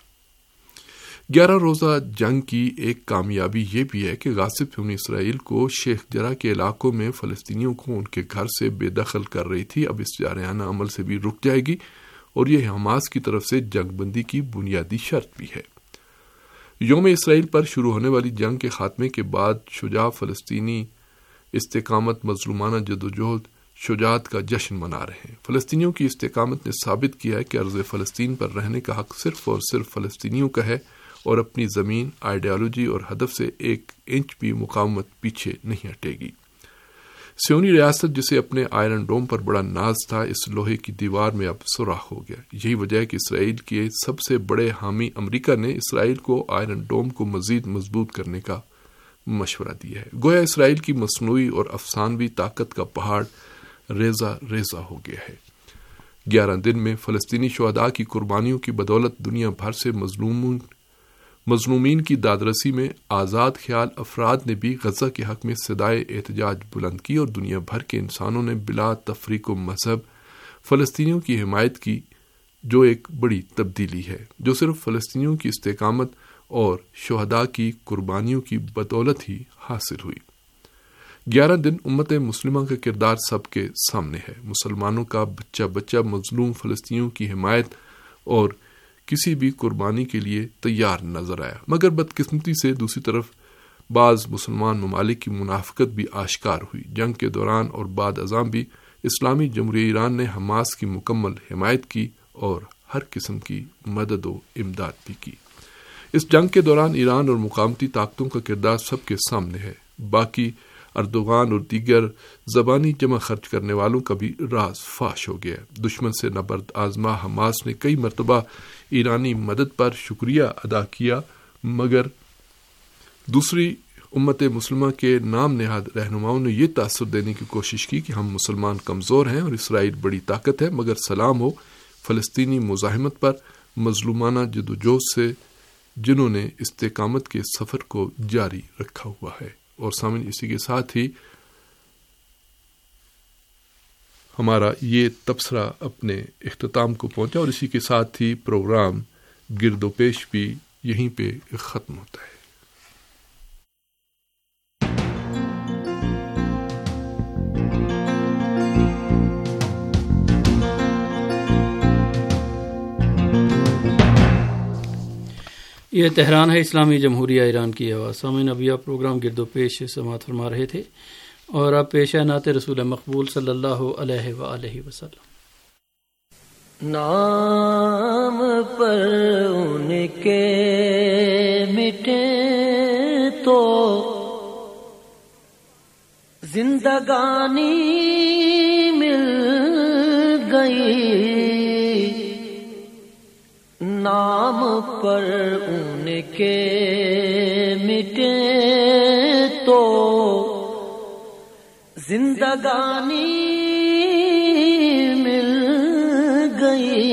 11 روزہ جنگ کی ایک کامیابی یہ بھی ہے کہ غاصب بنی اسرائیل کو شیخ جرح کے علاقوں میں فلسطینیوں کو ان کے گھر سے بے دخل کر رہی تھی، اب اس جارحانہ عمل سے بھی رک جائے گی، اور یہ حماس کی طرف سے جنگ بندی کی بنیادی شرط بھی ہے۔ یوم اسرائیل پر شروع ہونے والی جنگ کے خاتمے کے بعد شجاع فلسطینی استقامت مظلومانہ جدوجہد شجاعت کا جشن منا رہے ہیں۔ فلسطینیوں کی استقامت نے ثابت کیا ہے کہ ارض فلسطین پر رہنے کا حق صرف اور صرف فلسطینیوں کا ہے، اور اپنی زمین، آئیڈیالوجی اور ہدف سے 1 انچ بھی مقاومت پیچھے نہیں ہٹے گی۔ سیونی ریاست جسے اپنے آئرن ڈوم پر بڑا ناز تھا، اس لوہے کی دیوار میں اب سوراخ ہو گیا۔ یہی وجہ ہے کہ اسرائیل کے سب سے بڑے حامی امریکہ نے اسرائیل کو آئرن ڈوم کو مزید مضبوط کرنے کا مشورہ دیا ہے۔ گویا اسرائیل کی مصنوعی اور افسانوی طاقت کا پہاڑ ریزہ ریزہ ہو گیا ہے۔ 11 دن میں فلسطینی شہداء کی قربانیوں کی بدولت دنیا بھر سے مظلومین کی دادرسی میں آزاد خیال افراد نے بھی غزہ کے حق میں صدائے احتجاج بلند کی، اور دنیا بھر کے انسانوں نے بلا تفریق و مذہب فلسطینیوں کی حمایت کی، جو ایک بڑی تبدیلی ہے جو صرف فلسطینیوں کی استقامت اور شہداء کی قربانیوں کی بدولت ہی حاصل ہوئی۔ 11 دن امت مسلمہ کا کردار سب کے سامنے ہے۔ مسلمانوں کا بچہ بچہ مظلوم فلسطینیوں کی حمایت اور کسی بھی قربانی کے لیے تیار نظر آیا، مگر بدقسمتی سے دوسری طرف بعض مسلمان ممالک کی منافقت بھی آشکار ہوئی۔ جنگ کے دوران اور بعد ازاں بھی اسلامی جمہوریہ ایران نے حماس کی مکمل حمایت کی اور ہر قسم کی مدد و امداد بھی کی۔ اس جنگ کے دوران ایران اور مقامتی طاقتوں کا کردار سب کے سامنے ہے۔ باقی اردوغان اور دیگر زبانی جمع خرچ کرنے والوں کا بھی راز فاش ہو گیا۔ دشمن سے نبرد آزما حماس نے کئی مرتبہ ایرانی مدد پر شکریہ ادا کیا، مگر دوسری امت مسلمہ کے نام نہاد رہنماؤں نے یہ تاثر دینے کی کوشش کی کہ ہم مسلمان کمزور ہیں اور اسرائیل بڑی طاقت ہے، مگر سلام ہو فلسطینی مزاحمت پر، مظلومانہ جدوجہد سے، جنہوں نے استقامت کے سفر کو جاری رکھا ہوا ہے۔ اور سامعین، اسی کے ساتھ ہی ہمارا یہ تبصرہ اپنے اختتام کو پہنچا، اور اسی کے ساتھ ہی پروگرام گرد و پیش بھی یہیں پہ ختم ہوتا ہے۔ یہ تہران ہے، اسلامی جمہوریہ ایران کی آواز۔ سامعین، ابھی آپ پروگرام گرد و پیش سماعت فرما رہے تھے، اور اب پیش ہے نعت رسول مقبول صلی اللہ علیہ وآلہ وسلم۔ نام پر ان کے مٹے تو زندگانی مل گئی، نام پر ان کے مٹے تو زندگانی مل گئی،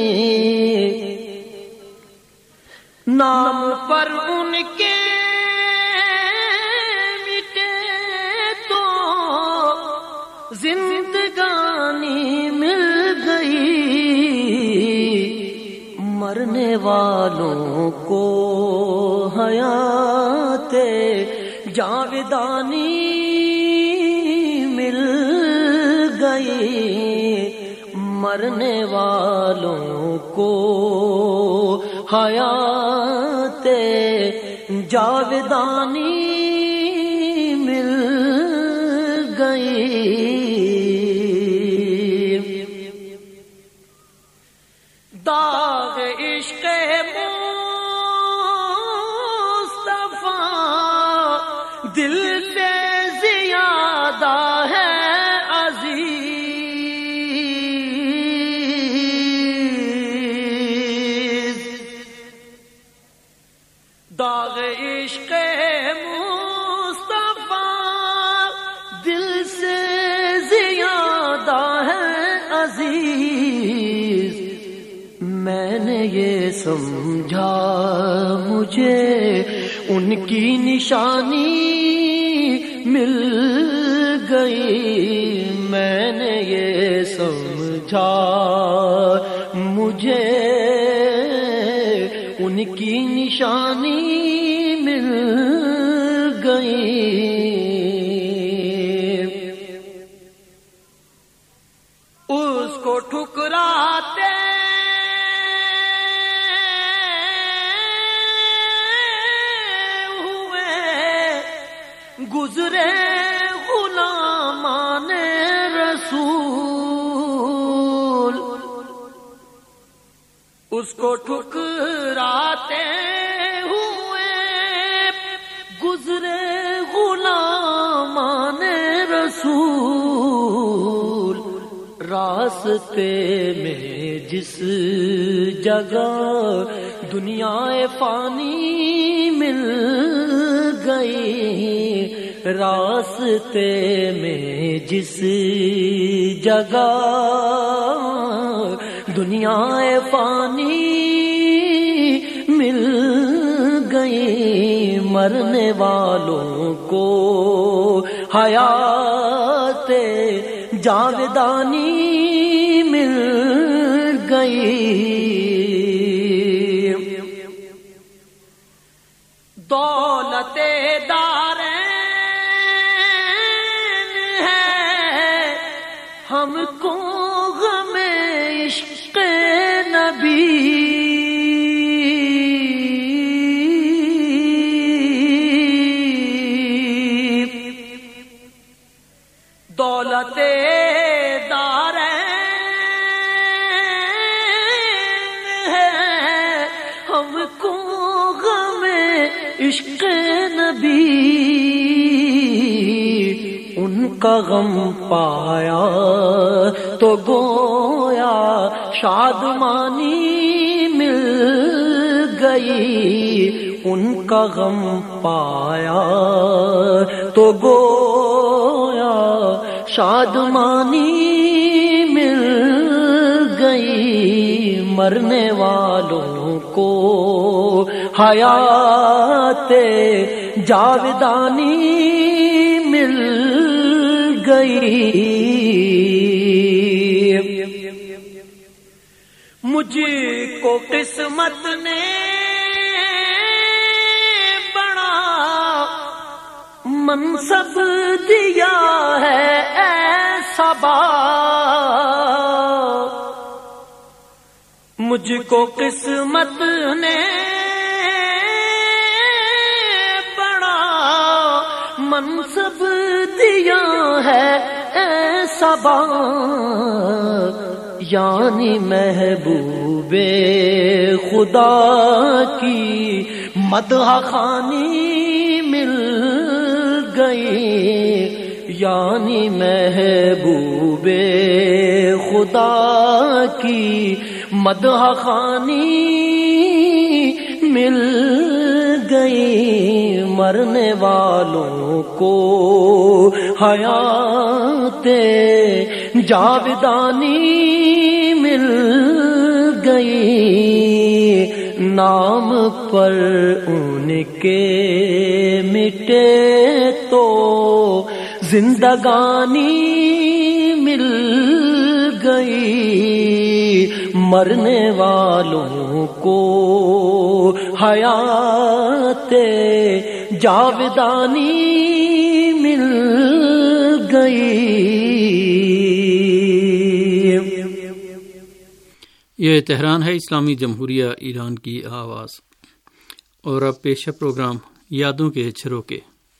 نام پر ان کے مٹے تو زندگانی مل گئی، مرنے والوں کو حیات جاودانی مل گئی، مرنے والوں کو حیات جاودانی مل گئی۔ داغ عشق مصطفیٰ دل سے زیادہ ہے عزیز، داغ عشق مصطفیٰ دل سے زیادہ ہے عزیز، میں نے یہ سمجھا مجھے ان کی نشانی مل گئی میں نے یہ سمجھا مجھے ان کی نشانی مل گئی اس کو ٹھکراتے گزرے غلامان رسول اس کو ٹھکراتے ہوئے گزرے غلامان رسول راستے میں جس جگہ دنیا فانی مل گئی راستے میں جس جگہ دنیا فانی مل گئی مرنے والوں کو حیات جاودانی مل گئی دولت دارین ہے ہم کو غم عشق نبی دولت دارین ہے ہم کو غم عشق نبی ان کا غم پایا تو گویا شادمانی مل گئی ان کا غم پایا تو گویا شادمانی مل گئی مرنے والوں کو حیات جاودانی مل گئی مجھ کو قسمت نے بڑا منصب دیا ہے ایسا مجھ کو قسمت نے بڑا منصب دیا ہے ایسا یعنی محبوب خدا کی مدح خوانی مل گئی یعنی محبوب خدا کی مدح خوانی مل گئی مرنے والوں کو حیات جاودانی مل گئی نام پر ان کے مٹے تو زندگانی مل گئی مرنے والوں کو حیات جاودانی مل گئی. یہ تہران ہے اسلامی جمہوریہ ایران کی آواز. اور اب پیش ہے پروگرام یادوں کے جھروکے.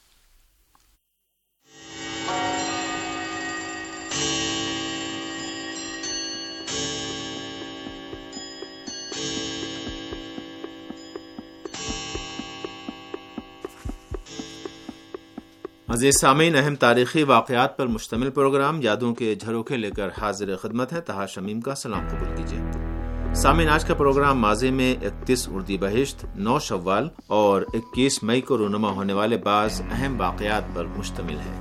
عزیز سامعین، اہم تاریخی واقعات پر مشتمل پروگرام یادوں کے جھروکے لے کر حاضر خدمت ہے. طاہر شمیم کا سلام قبول کیجیے. سامعین، آج کا پروگرام ماضی میں 31 اردیبہشت، 9 شوال اور 21 مئی کو رونما ہونے والے بعض اہم واقعات پر مشتمل ہے.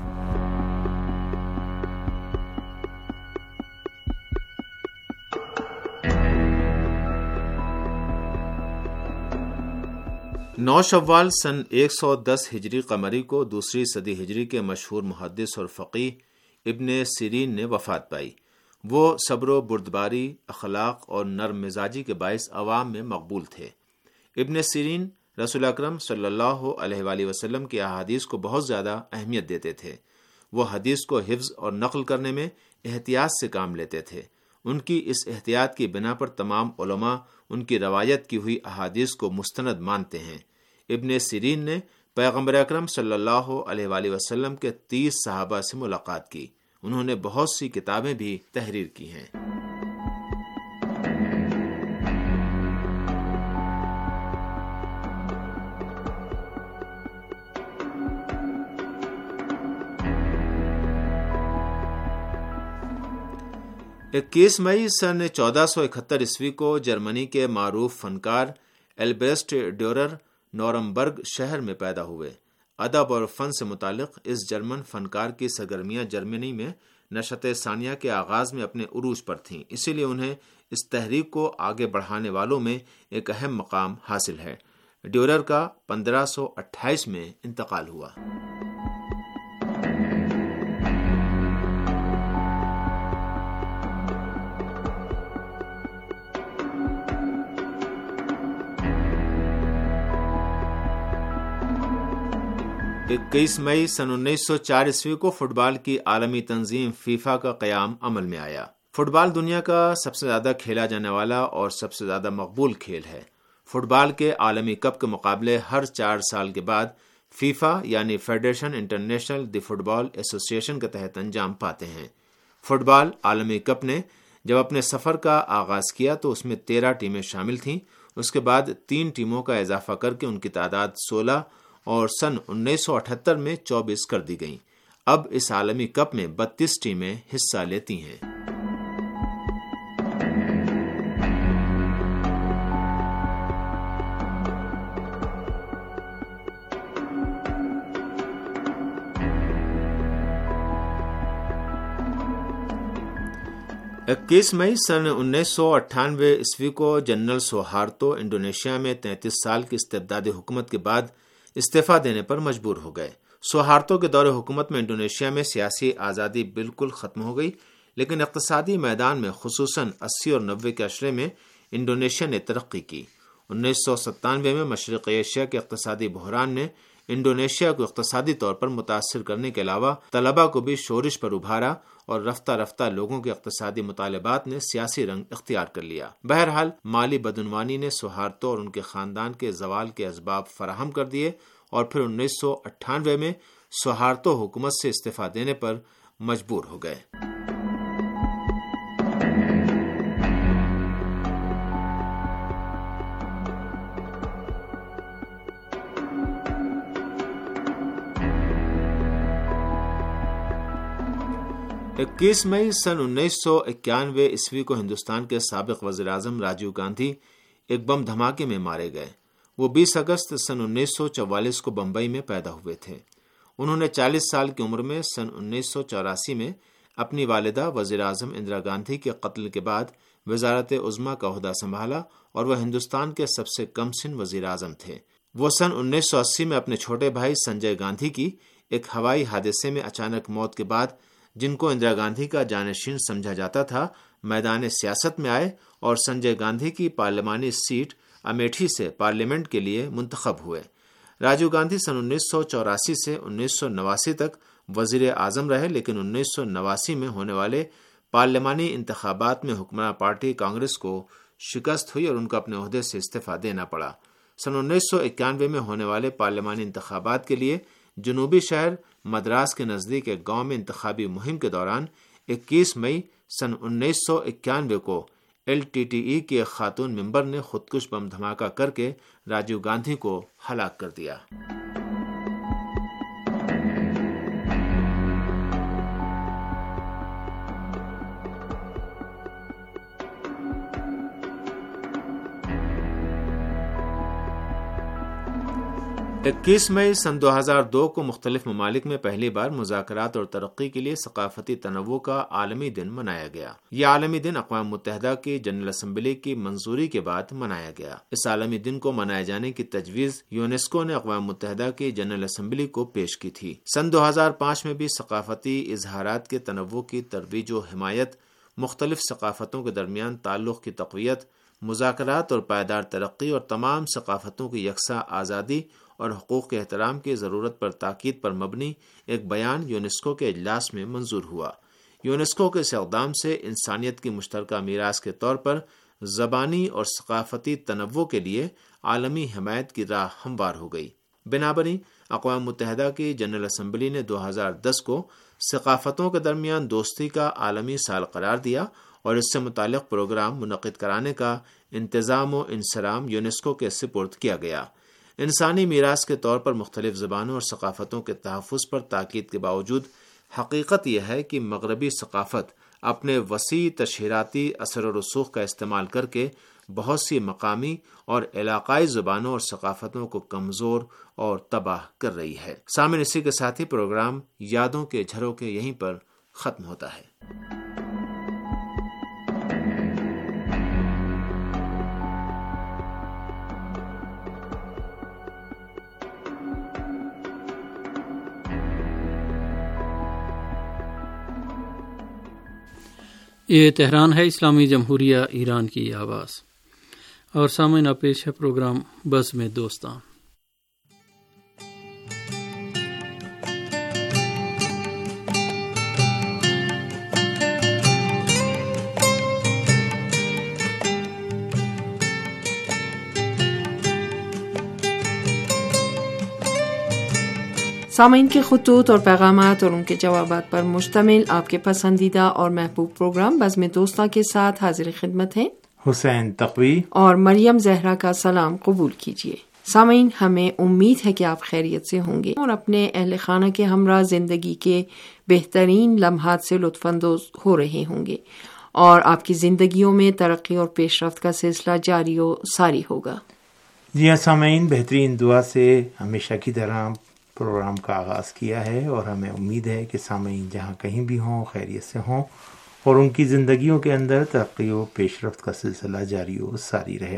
9 شوال سن 110 ہجری قمری کو دوسری صدی ہجری کے مشہور محدث اور فقیہ ابن سیرین نے وفات پائی۔ وہ صبر و بردباری، اخلاق اور نرم مزاجی کے باعث عوام میں مقبول تھے۔ ابن سیرین رسول اکرم صلی اللہ علیہ وآلہ وسلم کی احادیث کو بہت زیادہ اہمیت دیتے تھے۔ وہ حدیث کو حفظ اور نقل کرنے میں احتیاط سے کام لیتے تھے۔ ان کی اس احتیاط کی بنا پر تمام علماء ان کی روایت کی ہوئی احادیث کو مستند مانتے ہیں۔ ابن سیرین نے پیغمبر اکرم صلی اللہ علیہ وآلہ وسلم کے 30 صحابہ سے ملاقات کی۔ انہوں نے بہت سی کتابیں بھی تحریر کی ہیں۔ اکیس مئی سن 1471 عیسوی کو جرمنی کے معروف فنکار البریسٹ ڈیورر نورمبرگ شہر میں پیدا ہوئے۔ ادب اور فن سے متعلق اس جرمن فنکار کی سرگرمیاں جرمنی میں نشأت ثانیہ کے آغاز میں اپنے عروج پر تھیں، اسی لیے انہیں اس تحریک کو آگے بڑھانے والوں میں ایک اہم مقام حاصل ہے۔ ڈیورر کا 1528 میں انتقال ہوا۔ 21 مئی سن 1904 عیسوی کو فٹ بال کی عالمی تنظیم فیفا کا قیام عمل میں آیا۔ فٹ بال دنیا کا سب سے زیادہ کھیلا جانے والا اور سب سے زیادہ مقبول کھیل ہے۔ فٹ بال کے عالمی کپ کے مقابلے ہر 4 سال کے بعد فیفا یعنی Federation Internationale de Football Association کے تحت انجام پاتے ہیں۔ فٹ بال عالمی کپ نے جب اپنے سفر کا آغاز کیا تو اس میں 13 ٹیمیں شامل تھیں۔ اس کے بعد 3 ٹیموں کا اضافہ کر کے ان کی تعداد 16 اور سن 1978 میں 24 کر دی گئیں۔ اب اس عالمی کپ میں 32 ٹیمیں حصہ لیتی ہیں۔ اکیس مئی سن 1998 عیسوی کو جنرل سوہارتو انڈونیشیا میں 33 سال کی استبدادی حکومت کے بعد استعفیٰ دینے پر مجبور ہو گئے۔ سوہارتو کے دور حکومت میں انڈونیشیا میں سیاسی آزادی بالکل ختم ہو گئی، لیکن اقتصادی میدان میں خصوصاً 80 اور 90 کے عشرے میں انڈونیشیا نے ترقی کی۔ 1997 میں مشرقی ایشیا کے اقتصادی بحران نے انڈونیشیا کو اقتصادی طور پر متاثر کرنے کے علاوہ طلباء کو بھی شورش پر ابھارا اور رفتہ رفتہ لوگوں کے اقتصادی مطالبات نے سیاسی رنگ اختیار کر لیا۔ بہرحال مالی بدعنوانی نے سوہارتو اور ان کے خاندان کے زوال کے اسباب فراہم کر دیے اور پھر 1998 میں سوہارتو حکومت سے استعفیٰ دینے پر مجبور ہو گئے۔ اکیس مئی سن 1991 عیسوی کو ہندوستان کے سابق وزیر اعظم راجیو گاندھی ایک بم دھماکے میں مارے گئے۔ وہ 20 اگست سن 1944 کو بمبئی میں پیدا ہوئے تھے۔ انہوں نے 40 سال کی عمر میں سن 1984 میں اپنی والدہ وزیر اعظم اندرا گاندھی کے قتل کے بعد وزارت عظمیٰ کا عہدہ سنبھالا اور وہ ہندوستان کے سب سے کم سن وزیر اعظم تھے۔ وہ سن 1980 میں اپنے چھوٹے بھائی سنجے گاندھی کی ایک ہوائی حادثے میں اچانک موت کے بعد، جن کو اندرا گاندھی کا جانشین سمجھا جاتا تھا، میدان سیاست میں آئے اور سنجے گاندھی کی پارلیمانی سیٹ امیٹھی سے پارلیمنٹ کے لیے منتخب ہوئے۔ راجیو گاندھی سن 1984 سے 1989 تک وزیر اعظم رہے، لیکن 1989 میں ہونے والے پارلیمانی انتخابات میں حکمراں پارٹی کانگریس کو شکست ہوئی اور ان کو اپنے عہدے سے استعفیٰ دینا پڑا۔ سن 1991 میں ہونے والے پارلیمانی انتخابات کے لیے جنوبی شہر مدراس کے نزدیک ایک گاؤں میں انتخابی مہم کے دوران 21 مئی سن 1991 کو LTTE کی ایک خاتون ممبر نے خودکش بم دھماکہ کر کے راجیو گاندھی کو ہلاک کر دیا۔ 21 مئی سن 2002 کو مختلف ممالک میں پہلی بار مذاکرات اور ترقی کے لیے ثقافتی تنوع کا عالمی دن منایا گیا۔ یہ عالمی دن اقوام متحدہ کی جنرل اسمبلی کی منظوری کے بعد منایا گیا۔ اس عالمی دن کو منائے جانے کی تجویز یونیسکو نے اقوام متحدہ کی جنرل اسمبلی کو پیش کی تھی۔ سن 2005 میں بھی ثقافتی اظہارات کے تنوع کی ترویج و حمایت، مختلف ثقافتوں کے درمیان تعلق کی تقویت، مذاکرات اور پائیدار ترقی اور تمام ثقافتوں کی یکساں آزادی اور حقوق کے احترام کی ضرورت پر تاکید پر مبنی ایک بیان یونیسکو کے اجلاس میں منظور ہوا۔ یونیسکو کے اس اقدام سے انسانیت کی مشترکہ میراث کے طور پر زبانی اور ثقافتی تنوع کے لیے عالمی حمایت کی راہ ہموار ہو گئی۔ بنابراین اقوام متحدہ کی جنرل اسمبلی نے 2010 کو ثقافتوں کے درمیان دوستی کا عالمی سال قرار دیا اور اس سے متعلق پروگرام منعقد کرانے کا انتظام و انصرام یونیسکو کے سپرد کیا گیا۔ انسانی میراث کے طور پر مختلف زبانوں اور ثقافتوں کے تحفظ پر تاکید کے باوجود حقیقت یہ ہے کہ مغربی ثقافت اپنے وسیع تشہیراتی اثر و رسوخ کا استعمال کر کے بہت سی مقامی اور علاقائی زبانوں اور ثقافتوں کو کمزور اور تباہ کر رہی ہے۔ سامعین، اسی کے ساتھ ہی پروگرام یادوں کے جھروکے یہیں پر ختم ہوتا ہے۔ یہ تہران ہے، اسلامی جمہوریہ ایران کی آواز، اور سامعین پیش ہے پروگرام بزم دوستاں۔ سامعین کے خطوط اور پیغامات اور ان کے جوابات پر مشتمل آپ کے پسندیدہ اور محبوب پروگرام بزم دوستاں کے ساتھ حاضر خدمت ہیں حسین تقوی اور مریم زہرا کا سلام قبول کیجیے۔ سامعین، ہمیں امید ہے کہ آپ خیریت سے ہوں گے اور اپنے اہل خانہ کے ہمراہ زندگی کے بہترین لمحات سے لطف اندوز ہو رہے ہوں گے اور آپ کی زندگیوں میں ترقی اور پیش رفت کا سلسلہ جاری و ساری ہوگا۔ جی ہاں سامعین، بہترین دعا سے ہمیشہ کی طرح پروگرام کا آغاز کیا ہے اور ہمیں امید ہے کہ سامعین جہاں کہیں بھی ہوں خیریت سے ہوں اور ان کی زندگیوں کے اندر ترقی و پیش رفت کا سلسلہ جاری و ساری رہے۔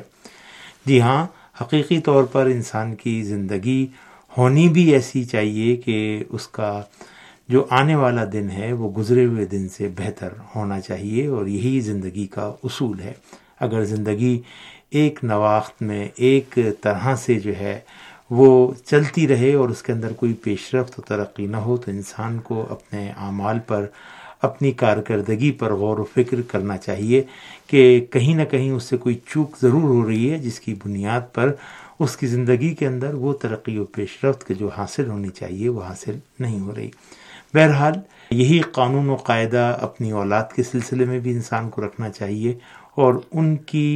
جی ہاں، حقیقی طور پر انسان کی زندگی ہونی بھی ایسی چاہیے کہ اس کا جو آنے والا دن ہے وہ گزرے ہوئے دن سے بہتر ہونا چاہیے، اور یہی زندگی کا اصول ہے۔ اگر زندگی ایک نواخت میں ایک طرح سے جو ہے وہ چلتی رہے اور اس کے اندر کوئی پیش رفت و ترقی نہ ہو، تو انسان کو اپنے اعمال پر، اپنی کارکردگی پر غور و فکر کرنا چاہیے کہ کہیں نہ کہیں اس سے کوئی چوک ضرور ہو رہی ہے جس کی بنیاد پر اس کی زندگی کے اندر وہ ترقی و پیش رفت کے جو حاصل ہونی چاہیے وہ حاصل نہیں ہو رہی۔ بہرحال یہی قانون و قاعدہ اپنی اولاد کے سلسلے میں بھی انسان کو رکھنا چاہیے اور ان کی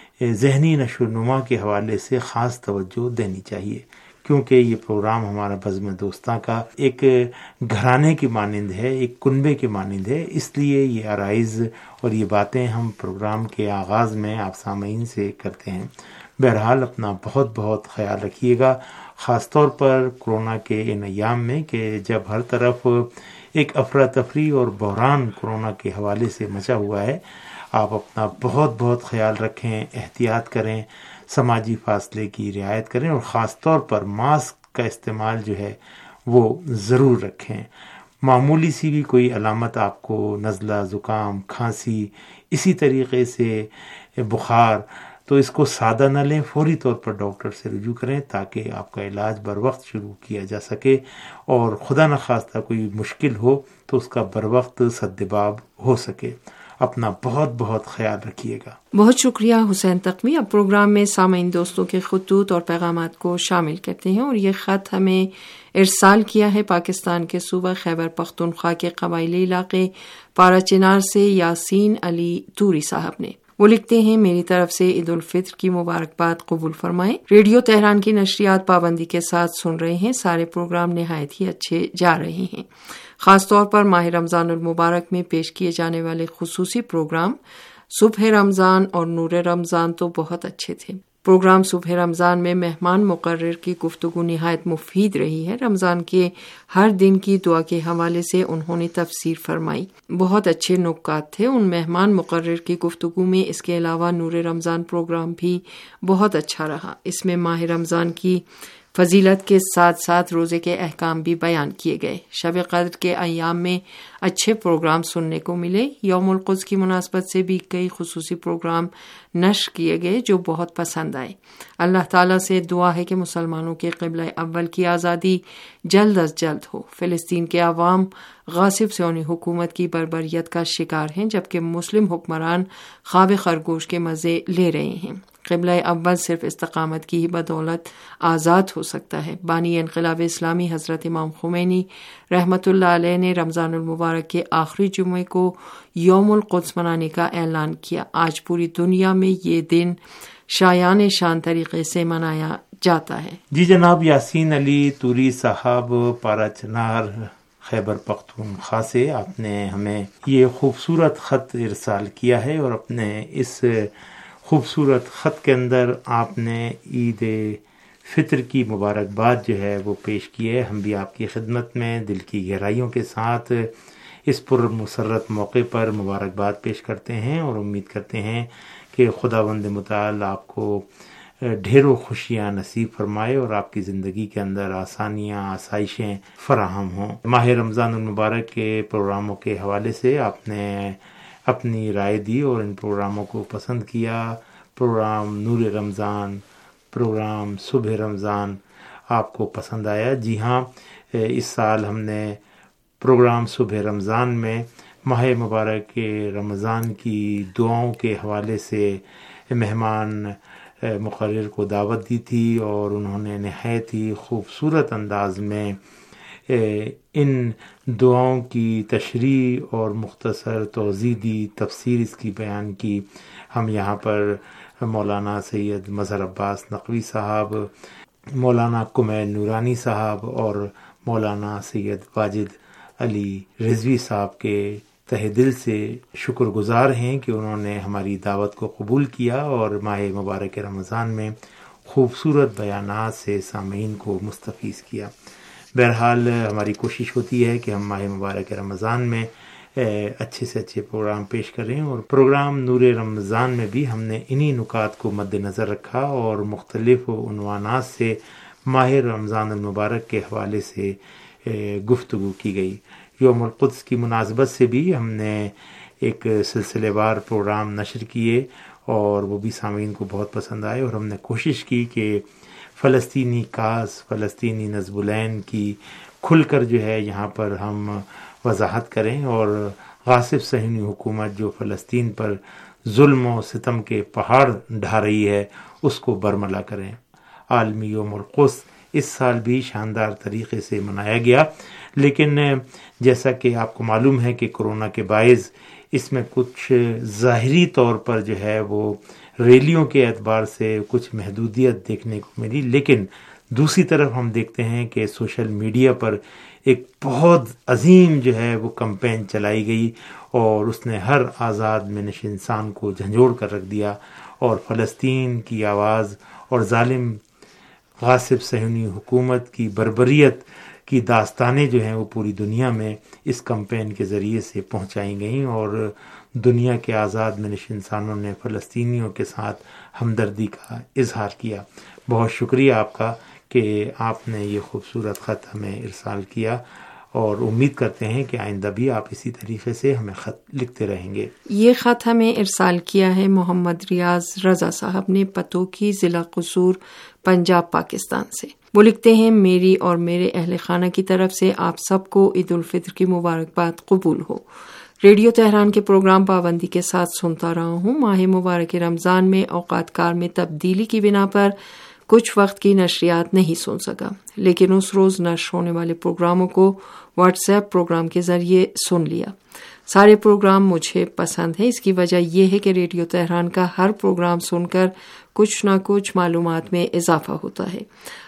ذہنی نشو و نما کے حوالے سے خاص توجہ دینی چاہیے، کیونکہ یہ پروگرام ہمارا بزم دوستاں کا ایک گھرانے کی مانند ہے، ایک کنبے کے مانند ہے، اس لیے یہ عرائض اور یہ باتیں ہم پروگرام کے آغاز میں آپ سامعین سے کرتے ہیں۔ بہرحال اپنا بہت بہت خیال رکھیے گا، خاص طور پر کورونا کے ان ایام میں کہ جب ہر طرف ایک افراتفری اور بحران کورونا کے حوالے سے مچا ہوا ہے۔ آپ اپنا بہت بہت خیال رکھیں، احتیاط کریں، سماجی فاصلے کی رعایت کریں اور خاص طور پر ماسک کا استعمال جو ہے وہ ضرور رکھیں۔ معمولی سی بھی کوئی علامت آپ کو نزلہ، زکام، کھانسی، اسی طریقے سے بخار، تو اس کو سادہ نہ لیں، فوری طور پر ڈاکٹر سے رجوع کریں تاکہ آپ کا علاج بر وقت شروع کیا جا سکے اور خدا نخواستہ کوئی مشکل ہو تو اس کا بر وقت سدباب ہو سکے۔ اپنا بہت بہت خیال رکھیے گا۔ بہت شکریہ حسین تقوی۔ اب پروگرام میں سامعین دوستوں کے خطوط اور پیغامات کو شامل کرتے ہیں، اور یہ خط ہمیں ارسال کیا ہے پاکستان کے صوبہ خیبر پختونخوا کے قبائلی علاقے پارا چنار سے یاسین علی توری صاحب نے۔ وہ لکھتے ہیں، میری طرف سے عید الفطر کی مبارکباد قبول فرمائیں۔ ریڈیو تہران کی نشریات پابندی کے ساتھ سن رہے ہیں، سارے پروگرام نہایت ہی اچھے جا رہے ہیں۔ خاص طور پر ماہ رمضان المبارک میں پیش کیے جانے والے خصوصی پروگرام صبح رمضان اور نور رمضان تو بہت اچھے تھے۔ پروگرام صبح رمضان میں مہمان مقرر کی گفتگو نہایت مفید رہی ہے۔ رمضان کے ہر دن کی دعا کے حوالے سے انہوں نے تفسیر فرمائی، بہت اچھے نکات تھے ان مہمان مقرر کی گفتگو میں۔ اس کے علاوہ نور رمضان پروگرام بھی بہت اچھا رہا، اس میں ماہ رمضان کی فضیلت کے ساتھ ساتھ روزے کے احکام بھی بیان کیے گئے۔ شب قدر کے ایام میں اچھے پروگرام سننے کو ملے۔ یوم القدس کی مناسبت سے بھی کئی خصوصی پروگرام نشر کیے گئے جو بہت پسند آئے۔ اللہ تعالیٰ سے دعا ہے کہ مسلمانوں کے قبلہ اول کی آزادی جلد از جلد ہو۔ فلسطین کے عوام غاصب صہیونی حکومت کی بربریت کا شکار ہیں، جبکہ مسلم حکمران خواب خرگوش کے مزے لے رہے ہیں۔ قبلہ اول صرف استقامت کی ہی بدولت آزاد ہو سکتا ہے۔ بانی انقلاب اسلامی حضرت امام خمینی رحمۃ اللہ علیہ نے رمضان المبارک کے آخری جمعے کو یوم القدس منانے کا اعلان کیا۔ آج پوری دنیا میں یہ دن شایان شان طریقے سے منایا جاتا ہے۔ جی جناب یاسین علی توری صاحب پارا چنار خیبر پختونخوا سے آپ نے ہمیں یہ خوبصورت خط ارسال کیا ہے، اور اپنے اس خوبصورت خط کے اندر آپ نے عید فطر کی مبارکباد جو ہے وہ پیش کی ہے۔ ہم بھی آپ کی خدمت میں دل کی گہرائیوں کے ساتھ اس پر مسرت موقع پر مبارکباد پیش کرتے ہیں، اور امید کرتے ہیں کہ خداوند متعال آپ کو ڈھیروں خوشیاں نصیب فرمائے اور آپ کی زندگی کے اندر آسانیاں آسائشیں فراہم ہوں۔ ماہ رمضان المبارک کے پروگراموں کے حوالے سے آپ نے اپنی رائے دی اور ان پروگراموں کو پسند کیا۔ پروگرام نور رمضان، پروگرام صبح رمضان آپ کو پسند آیا۔ جی ہاں، اس سال ہم نے پروگرام صبح رمضان میں ماہ مبارک کے رمضان کی دعاؤں کے حوالے سے مہمان مقرر کو دعوت دی تھی، اور انہوں نے نہایت ہی خوبصورت انداز میں ان دعاؤں کی تشریح اور مختصر توضیح دی، تفسیر اس کی بیان کی۔ ہم یہاں پر مولانا سید مظہر عباس نقوی صاحب، مولانا کمیل نورانی صاحب اور مولانا سید واجد علی رضوی صاحب کے تہ دل سے شکر گزار ہیں کہ انہوں نے ہماری دعوت کو قبول کیا اور ماہ مبارک رمضان میں خوبصورت بیانات سے سامعین کو مستفیض کیا۔ بہرحال ہماری کوشش ہوتی ہے کہ ہم ماہ مبارک رمضان میں اچھے سے اچھے پروگرام پیش کریں، اور پروگرام نور رمضان میں بھی ہم نے انہی نکات کو مد نظر رکھا اور مختلف عنوانات سے ماہ رمضان المبارک کے حوالے سے گفتگو کی گئی۔ یوم القدس کی مناسبت سے بھی ہم نے ایک سلسلے وار پروگرام نشر کیے، اور وہ بھی سامعین کو بہت پسند آئے، اور ہم نے کوشش کی کہ فلسطینی کاز، فلسطینی نصب العین کی کھل کر جو ہے یہاں پر ہم وضاحت کریں، اور غاصب صہیونی حکومت جو فلسطین پر ظلم و ستم کے پہاڑ ڈھا رہی ہے اس کو برملا کریں۔ عالمی یوم القدس اس سال بھی شاندار طریقے سے منایا گیا، لیکن جیسا کہ آپ کو معلوم ہے کہ کرونا کے باعث اس میں کچھ ظاہری طور پر جو ہے وہ ریلیوں کے اعتبار سے کچھ محدودیت دیکھنے کو ملی، لیکن دوسری طرف ہم دیکھتے ہیں کہ سوشل میڈیا پر ایک بہت عظیم جو ہے وہ کمپین چلائی گئی، اور اس نے ہر آزاد منش انسان کو جھنجھوڑ کر رکھ دیا، اور فلسطین کی آواز اور ظالم غاصب صہیونی حکومت کی بربریت کی داستانیں جو ہیں وہ پوری دنیا میں اس کمپین کے ذریعے سے پہنچائی گئیں، اور دنیا کے آزاد منش انسانوں نے فلسطینیوں کے ساتھ ہمدردی کا اظہار کیا۔ بہت شکریہ آپ کا کہ آپ نے یہ خوبصورت خط ہمیں ارسال کیا، اور امید کرتے ہیں کہ آئندہ بھی آپ اسی طریقے سے ہمیں خط لکھتے رہیں گے۔ یہ خط ہمیں ارسال کیا ہے محمد ریاض رضا صاحب نے پتوکی، ضلع قصور، پنجاب، پاکستان سے۔ وہ لکھتے ہیں، میری اور میرے اہل خانہ کی طرف سے آپ سب کو عید الفطر کی مبارکباد قبول ہو۔ ریڈیو تہران کے پروگرام پابندی کے ساتھ سنتا رہا ہوں۔ ماہ مبارک رمضان میں اوقات کار میں تبدیلی کی بنا پر کچھ وقت کی نشریات نہیں سن سکا، لیکن اس روز نشر ہونے والے پروگراموں کو واٹس ایپ پروگرام کے ذریعے سن لیا۔ سارے پروگرام مجھے پسند ہیں۔ اس کی وجہ یہ ہے کہ ریڈیو تہران کا ہر پروگرام سن کر کچھ نہ کچھ معلومات میں اضافہ ہوتا ہے۔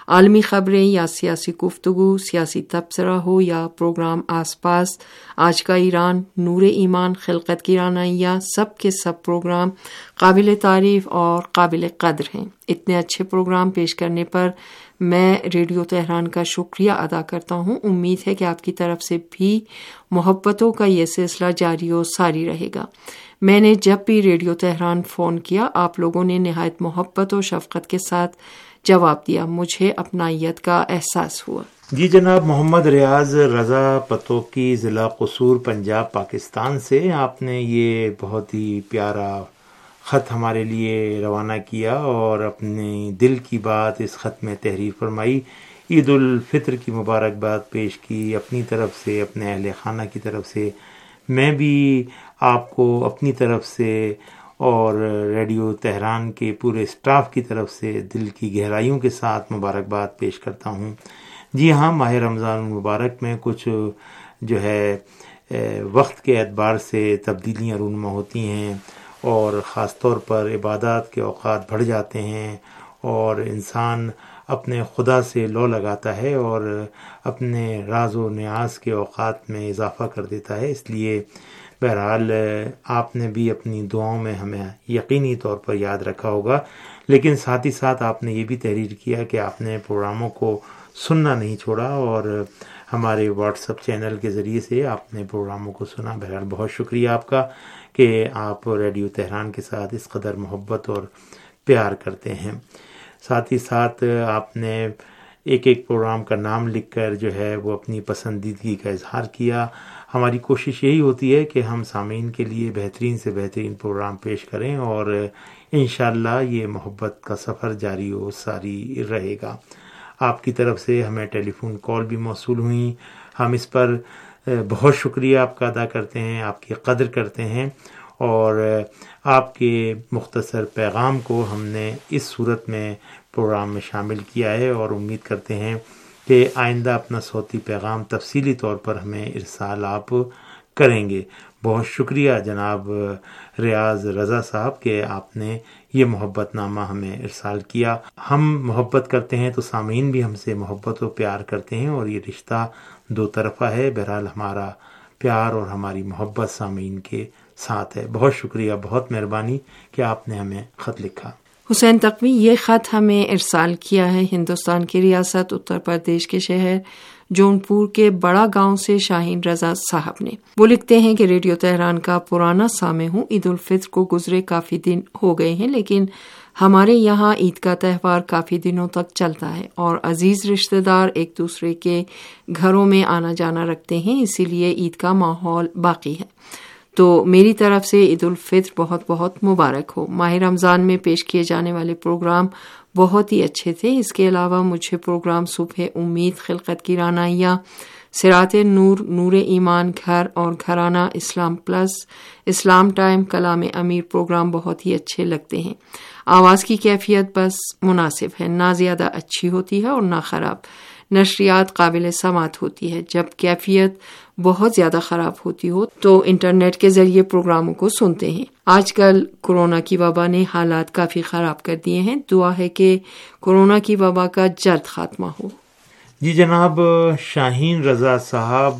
عالمی خبریں یا سیاسی گفتگو، سیاسی تبصرہ ہو یا پروگرام آس پاس، آج کا ایران، نور ایمان، خلقت کی رانائیاں، سب کے سب پروگرام قابل تعریف اور قابل قدر ہیں۔ اتنے اچھے پروگرام پیش کرنے پر میں ریڈیو تہران کا شکریہ ادا کرتا ہوں۔ امید ہے کہ آپ کی طرف سے بھی محبتوں کا یہ سلسلہ جاری و ساری رہے گا۔ میں نے جب بھی ریڈیو تہران فون کیا، آپ لوگوں نے نہایت محبت و شفقت کے ساتھ جواب دیا، مجھے اپنائیت کا احساس ہوا۔ جی جناب، محمد ریاض رضا پتوکی، ضلع قصور، پنجاب، پاکستان سے آپ نے یہ بہت ہی پیارا خط ہمارے لیے روانہ کیا اور اپنے دل کی بات اس خط میں تحریر فرمائی۔ عید الفطر کی مبارکباد پیش کی اپنی طرف سے، اپنے اہل خانہ کی طرف سے۔ میں بھی آپ کو اپنی طرف سے اور ریڈیو تہران کے پورے اسٹاف کی طرف سے دل کی گہرائیوں کے ساتھ مبارکباد پیش کرتا ہوں۔ جی ہاں، ماہ رمضان المبارک میں کچھ جو ہے وقت کے اعتبار سے تبدیلیاں رونما ہوتی ہیں اور خاص طور پر عبادات کے اوقات بڑھ جاتے ہیں اور انسان اپنے خدا سے لو لگاتا ہے اور اپنے راز و نیاز کے اوقات میں اضافہ کر دیتا ہے۔ اس لیے بہرحال آپ نے بھی اپنی دعاؤں میں ہمیں یقینی طور پر یاد رکھا ہوگا، لیکن ساتھ ہی ساتھ آپ نے یہ بھی تحریر کیا کہ آپ نے پروگراموں کو سننا نہیں چھوڑا اور ہمارے واٹس ایپ چینل کے ذریعے سے آپ نے پروگراموں کو سنا۔ بہرحال بہت شکریہ آپ کا کہ آپ ریڈیو تہران کے ساتھ اس قدر محبت اور پیار کرتے ہیں۔ ساتھ ہی ساتھ آپ نے ایک ایک پروگرام کا نام لکھ کر جو ہے وہ اپنی پسندیدگی کا اظہار کیا۔ ہماری کوشش یہی ہوتی ہے کہ ہم سامعین کے لیے بہترین سے بہترین پروگرام پیش کریں اور انشاءاللہ یہ محبت کا سفر جاری و ساری رہے گا۔ آپ کی طرف سے ہمیں ٹیلی فون کال بھی موصول ہوئیں، ہم اس پر بہت شکریہ آپ کا ادا کرتے ہیں، آپ کی قدر کرتے ہیں اور آپ کے مختصر پیغام کو ہم نے اس صورت میں پروگرام میں شامل کیا ہے اور امید کرتے ہیں کہ آئندہ اپنا صوتی پیغام تفصیلی طور پر ہمیں ارسال آپ کریں گے۔ بہت شکریہ جناب ریاض رضا صاحب کہ آپ نے یہ محبت نامہ ہمیں ارسال کیا۔ ہم محبت کرتے ہیں تو سامعین بھی ہم سے محبت و پیار کرتے ہیں اور یہ رشتہ دو طرفہ ہے۔ بہرحال ہمارا پیار اور ہماری محبت سامعین کے ساتھ ہے۔ بہت شکریہ، بہت مہربانی کہ آپ نے ہمیں خط لکھا۔ حسین تقوی، یہ خط ہمیں ارسال کیا ہے ہندوستان کی ریاست اتر پردیش کے شہر جونپور کے بڑا گاؤں سے شاہین رضا صاحب نے۔ وہ لکھتے ہیں کہ ریڈیو تہران کا پرانا سامع ہوں۔ عید الفطر کو گزرے کافی دن ہو گئے ہیں، لیکن ہمارے یہاں عید کا تہوار کافی دنوں تک چلتا ہے اور عزیز رشتہ دار ایک دوسرے کے گھروں میں آنا جانا رکھتے ہیں، اسی لیے عید کا ماحول باقی ہے۔ تو میری طرف سے عید الفطر بہت بہت مبارک ہو۔ ماہ رمضان میں پیش کیے جانے والے پروگرام بہت ہی اچھے تھے۔ اس کے علاوہ مجھے پروگرام صبح امید، خلقت کی رانائیاں، صراط نور، نور ایمان، گھر اور گھرانہ، اسلام پلس، اسلام ٹائم، کلام امیر پروگرام بہت ہی اچھے لگتے ہیں۔ آواز کی کیفیت بس مناسب ہے، نہ زیادہ اچھی ہوتی ہے اور نہ خراب۔ نشریات قابل سماعت ہوتی ہے۔ جب کیفیت بہت زیادہ خراب ہوتی ہو تو انٹرنیٹ کے ذریعے پروگراموں کو سنتے ہیں۔ آج کل کورونا کی وبا نے حالات کافی خراب کر دیے ہیں۔ دعا ہے کہ کورونا کی وبا کا جلد خاتمہ ہو۔ جی جناب، شاہین رضا صاحب،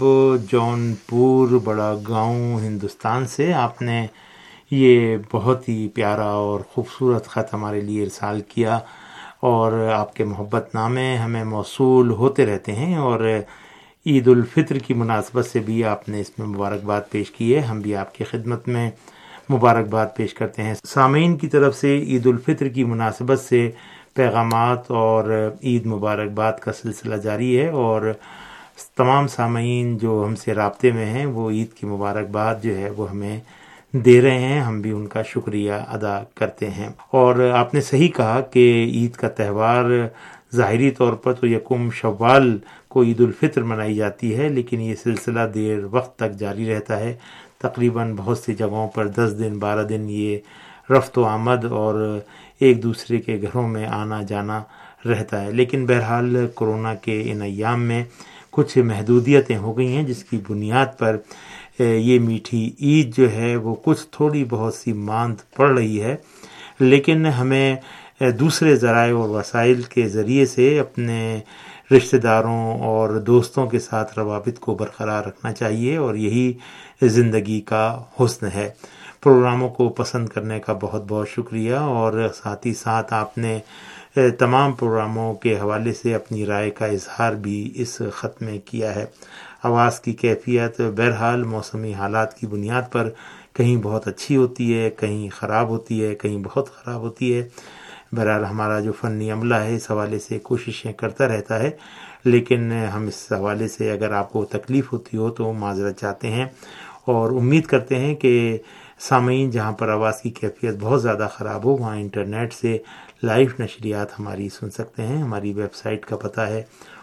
جونپور بڑا گاؤں، ہندوستان سے آپ نے یہ بہت ہی پیارا اور خوبصورت خط ہمارے لیے ارسال کیا اور آپ کے محبت نامے ہمیں موصول ہوتے رہتے ہیں اور عید الفطر کی مناسبت سے بھی آپ نے اس میں مبارکباد پیش کی ہے۔ ہم بھی آپ کی خدمت میں مبارکباد پیش کرتے ہیں۔ سامعین کی طرف سے عید الفطر کی مناسبت سے پیغامات اور عید مبارکباد کا سلسلہ جاری ہے اور تمام سامعین جو ہم سے رابطے میں ہیں وہ عید کی مبارکباد جو ہے وہ ہمیں دے رہے ہیں، ہم بھی ان کا شکریہ ادا کرتے ہیں۔ اور آپ نے صحیح کہا کہ عید کا تہوار ظاہری طور پر تو یکم شوال کو عید الفطر منائی جاتی ہے، لیکن یہ سلسلہ دیر وقت تک جاری رہتا ہے۔ تقریباً بہت سی جگہوں پر 10 دن 12 دن یہ رفت و آمد اور ایک دوسرے کے گھروں میں آنا جانا رہتا ہے۔ لیکن بہرحال کورونا کے ان ایام میں کچھ محدودیتیں ہو گئی ہیں جس کی بنیاد پر یہ میٹھی عید جو ہے وہ کچھ تھوڑی بہت سی ماند پڑ رہی ہے، لیکن ہمیں دوسرے ذرائع اور وسائل کے ذریعے سے اپنے رشتہ داروں اور دوستوں کے ساتھ روابط کو برقرار رکھنا چاہیے، اور یہی زندگی کا حسن ہے۔ پروگراموں کو پسند کرنے کا بہت بہت شکریہ، اور ساتھ ہی ساتھ آپ نے تمام پروگراموں کے حوالے سے اپنی رائے کا اظہار بھی اس خط میں کیا ہے۔ آواز کی کیفیت بہرحال موسمی حالات کی بنیاد پر کہیں بہت اچھی ہوتی ہے، کہیں خراب ہوتی ہے، کہیں بہت خراب ہوتی ہے۔ بہرحال ہمارا جو فنی عملہ ہے اس حوالے سے کوششیں کرتا رہتا ہے، لیکن ہم اس حوالے سے اگر آپ کو تکلیف ہوتی ہو تو معذرت چاہتے ہیں، اور امید کرتے ہیں کہ سامعین جہاں پر آواز کی کیفیت بہت زیادہ خراب ہو وہاں انٹرنیٹ سے لائیو نشریات ہماری سن سکتے ہیں۔ ہماری ویب سائٹ کا پتہ ہے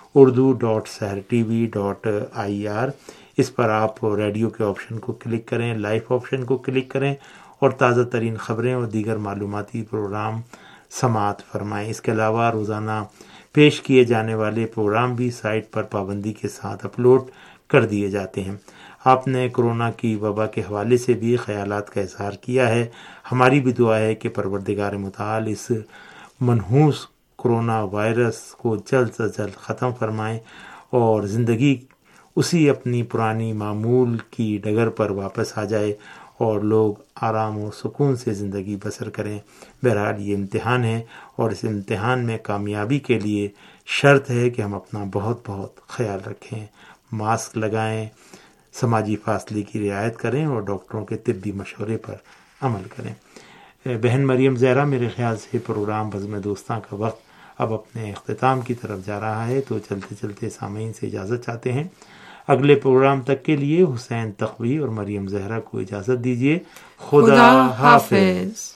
urdu.sehrtv.ir۔ اس پر آپ ریڈیو کے آپشن کو کلک کریں، لائیو آپشن کو کلک کریں، اور تازہ ترین خبریں اور دیگر معلوماتی پروگرام سماعت فرمائیں۔ اس کے علاوہ روزانہ پیش کیے جانے والے پروگرام بھی سائٹ پر پابندی کے ساتھ اپلوڈ کر دیے جاتے ہیں۔ آپ نے کورونا کی وبا کے حوالے سے بھی خیالات کا اظہار کیا ہے۔ ہماری بھی دعا ہے کہ پروردگار متعال اس منحوس کورونا وائرس کو جلد سے جلد ختم فرمائیں اور زندگی اسی اپنی پرانی معمول کی ڈگر پر واپس آ جائے اور لوگ آرام و سکون سے زندگی بسر کریں۔ بہرحال یہ امتحان ہے، اور اس امتحان میں کامیابی کے لیے شرط ہے کہ ہم اپنا بہت بہت خیال رکھیں، ماسک لگائیں، سماجی فاصلے کی رعایت کریں، اور ڈاکٹروں کے طبی مشورے پر عمل کریں۔ بہن مریم زہرا، میرے خیال سے پروگرام بزم دوستاں کا وقت اب اپنے اختتام کی طرف جا رہا ہے، تو چلتے چلتے سامعین سے اجازت چاہتے ہیں۔ اگلے پروگرام تک کے لیے حسین تقوی اور مریم زہرا کو اجازت دیجیے۔ خدا حافظ۔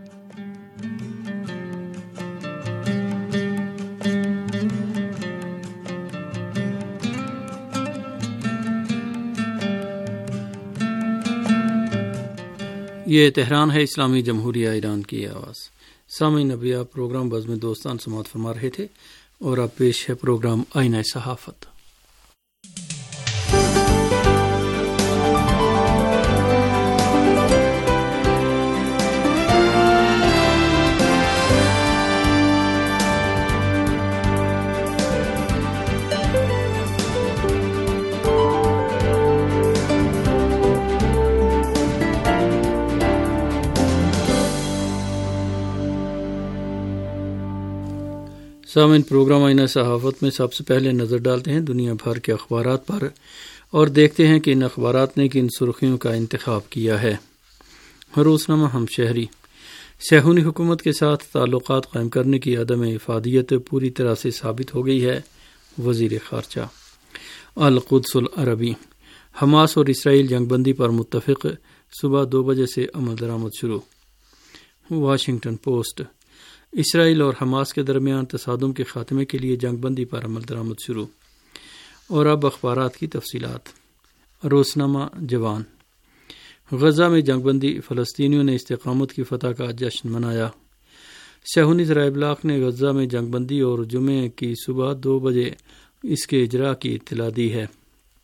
یہ تہران ہے، اسلامی جمہوریہ ایران کی آواز۔ سامعین، ابھی آپ پروگرام بزم دوستان سماعت فرما رہے تھے، اور اب پیش ہے پروگرام آئینہ صحافت۔ سامعین، پروگرام آئینہ صحافت میں سب سے پہلے نظر ڈالتے ہیں دنیا بھر کے اخبارات پر، اور دیکھتے ہیں کہ ان اخبارات نے کن سرخیوں کا انتخاب کیا ہے۔ روزنامہ ہم شہری: صہیونی حکومت کے ساتھ تعلقات قائم کرنے کی عدم افادیت پوری طرح سے ثابت ہو گئی ہے، وزیر خارجہ۔ القدس العربی: حماس اور اسرائیل جنگ بندی پر متفق، صبح 2 بجے سے عمل درآمد شروع۔ واشنگٹن پوسٹ: اسرائیل اور حماس کے درمیان تصادم کے خاتمے کے لیے جنگ بندی پر عمل درآمد شروع۔ اور اب اخبارات کی تفصیلات۔ روزنامہ جوان: غزہ میں جنگ بندی، فلسطینیوں نے استقامت کی فتح کا جشن منایا۔ صہیونی ذرائع ابلاغ نے غزہ میں جنگ بندی اور جمعے کی صبح 2 بجے اس کے اجراء کی اطلاع دی ہے۔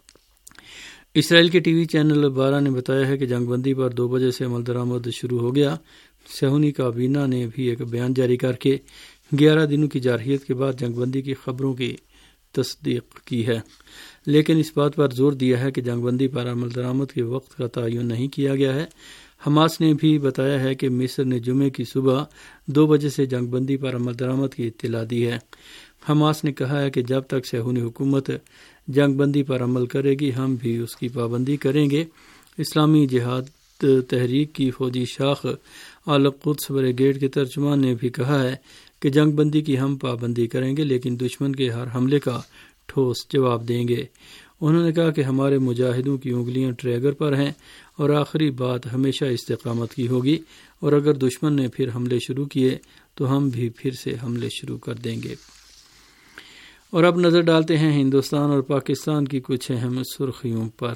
اسرائیل کے ٹی وی چینل 12 نے بتایا ہے کہ جنگ بندی پر 2 بجے سے عمل درآمد شروع ہو گیا۔ صہیونی کابینہ نے بھی ایک بیان جاری کر کے 11 دنوں کی جارحیت کے بعد جنگ بندی کی خبروں کی تصدیق کی ہے، لیکن اس بات پر زور دیا ہے کہ جنگ بندی پر عمل درآمد کے وقت کا تعین نہیں کیا گیا ہے۔ حماس نے بھی بتایا ہے کہ مصر نے جمعے کی صبح 2 بجے سے جنگ بندی پر عمل درآمد کی اطلاع دی ہے۔ حماس نے کہا ہے کہ جب تک صہیونی حکومت جنگ بندی پر عمل کرے گی، ہم بھی اس کی پابندی کریں گے۔ اسلامی جہاد تحریک کی فوجی شاخ القدس بریگیڈ کے ترجمان نے بھی کہا ہے کہ جنگ بندی کی ہم پابندی کریں گے، لیکن دشمن کے ہر حملے کا ٹھوس جواب دیں گے۔ انہوں نے کہا کہ ہمارے مجاہدوں کی انگلیاں ٹریگر پر ہیں، اور آخری بات ہمیشہ استقامت کی ہوگی، اور اگر دشمن نے پھر حملے شروع کیے تو ہم بھی پھر سے حملے شروع کر دیں گے۔ اور اب نظر ڈالتے ہیں ہندوستان اور پاکستان کی کچھ اہم سرخیوں پر۔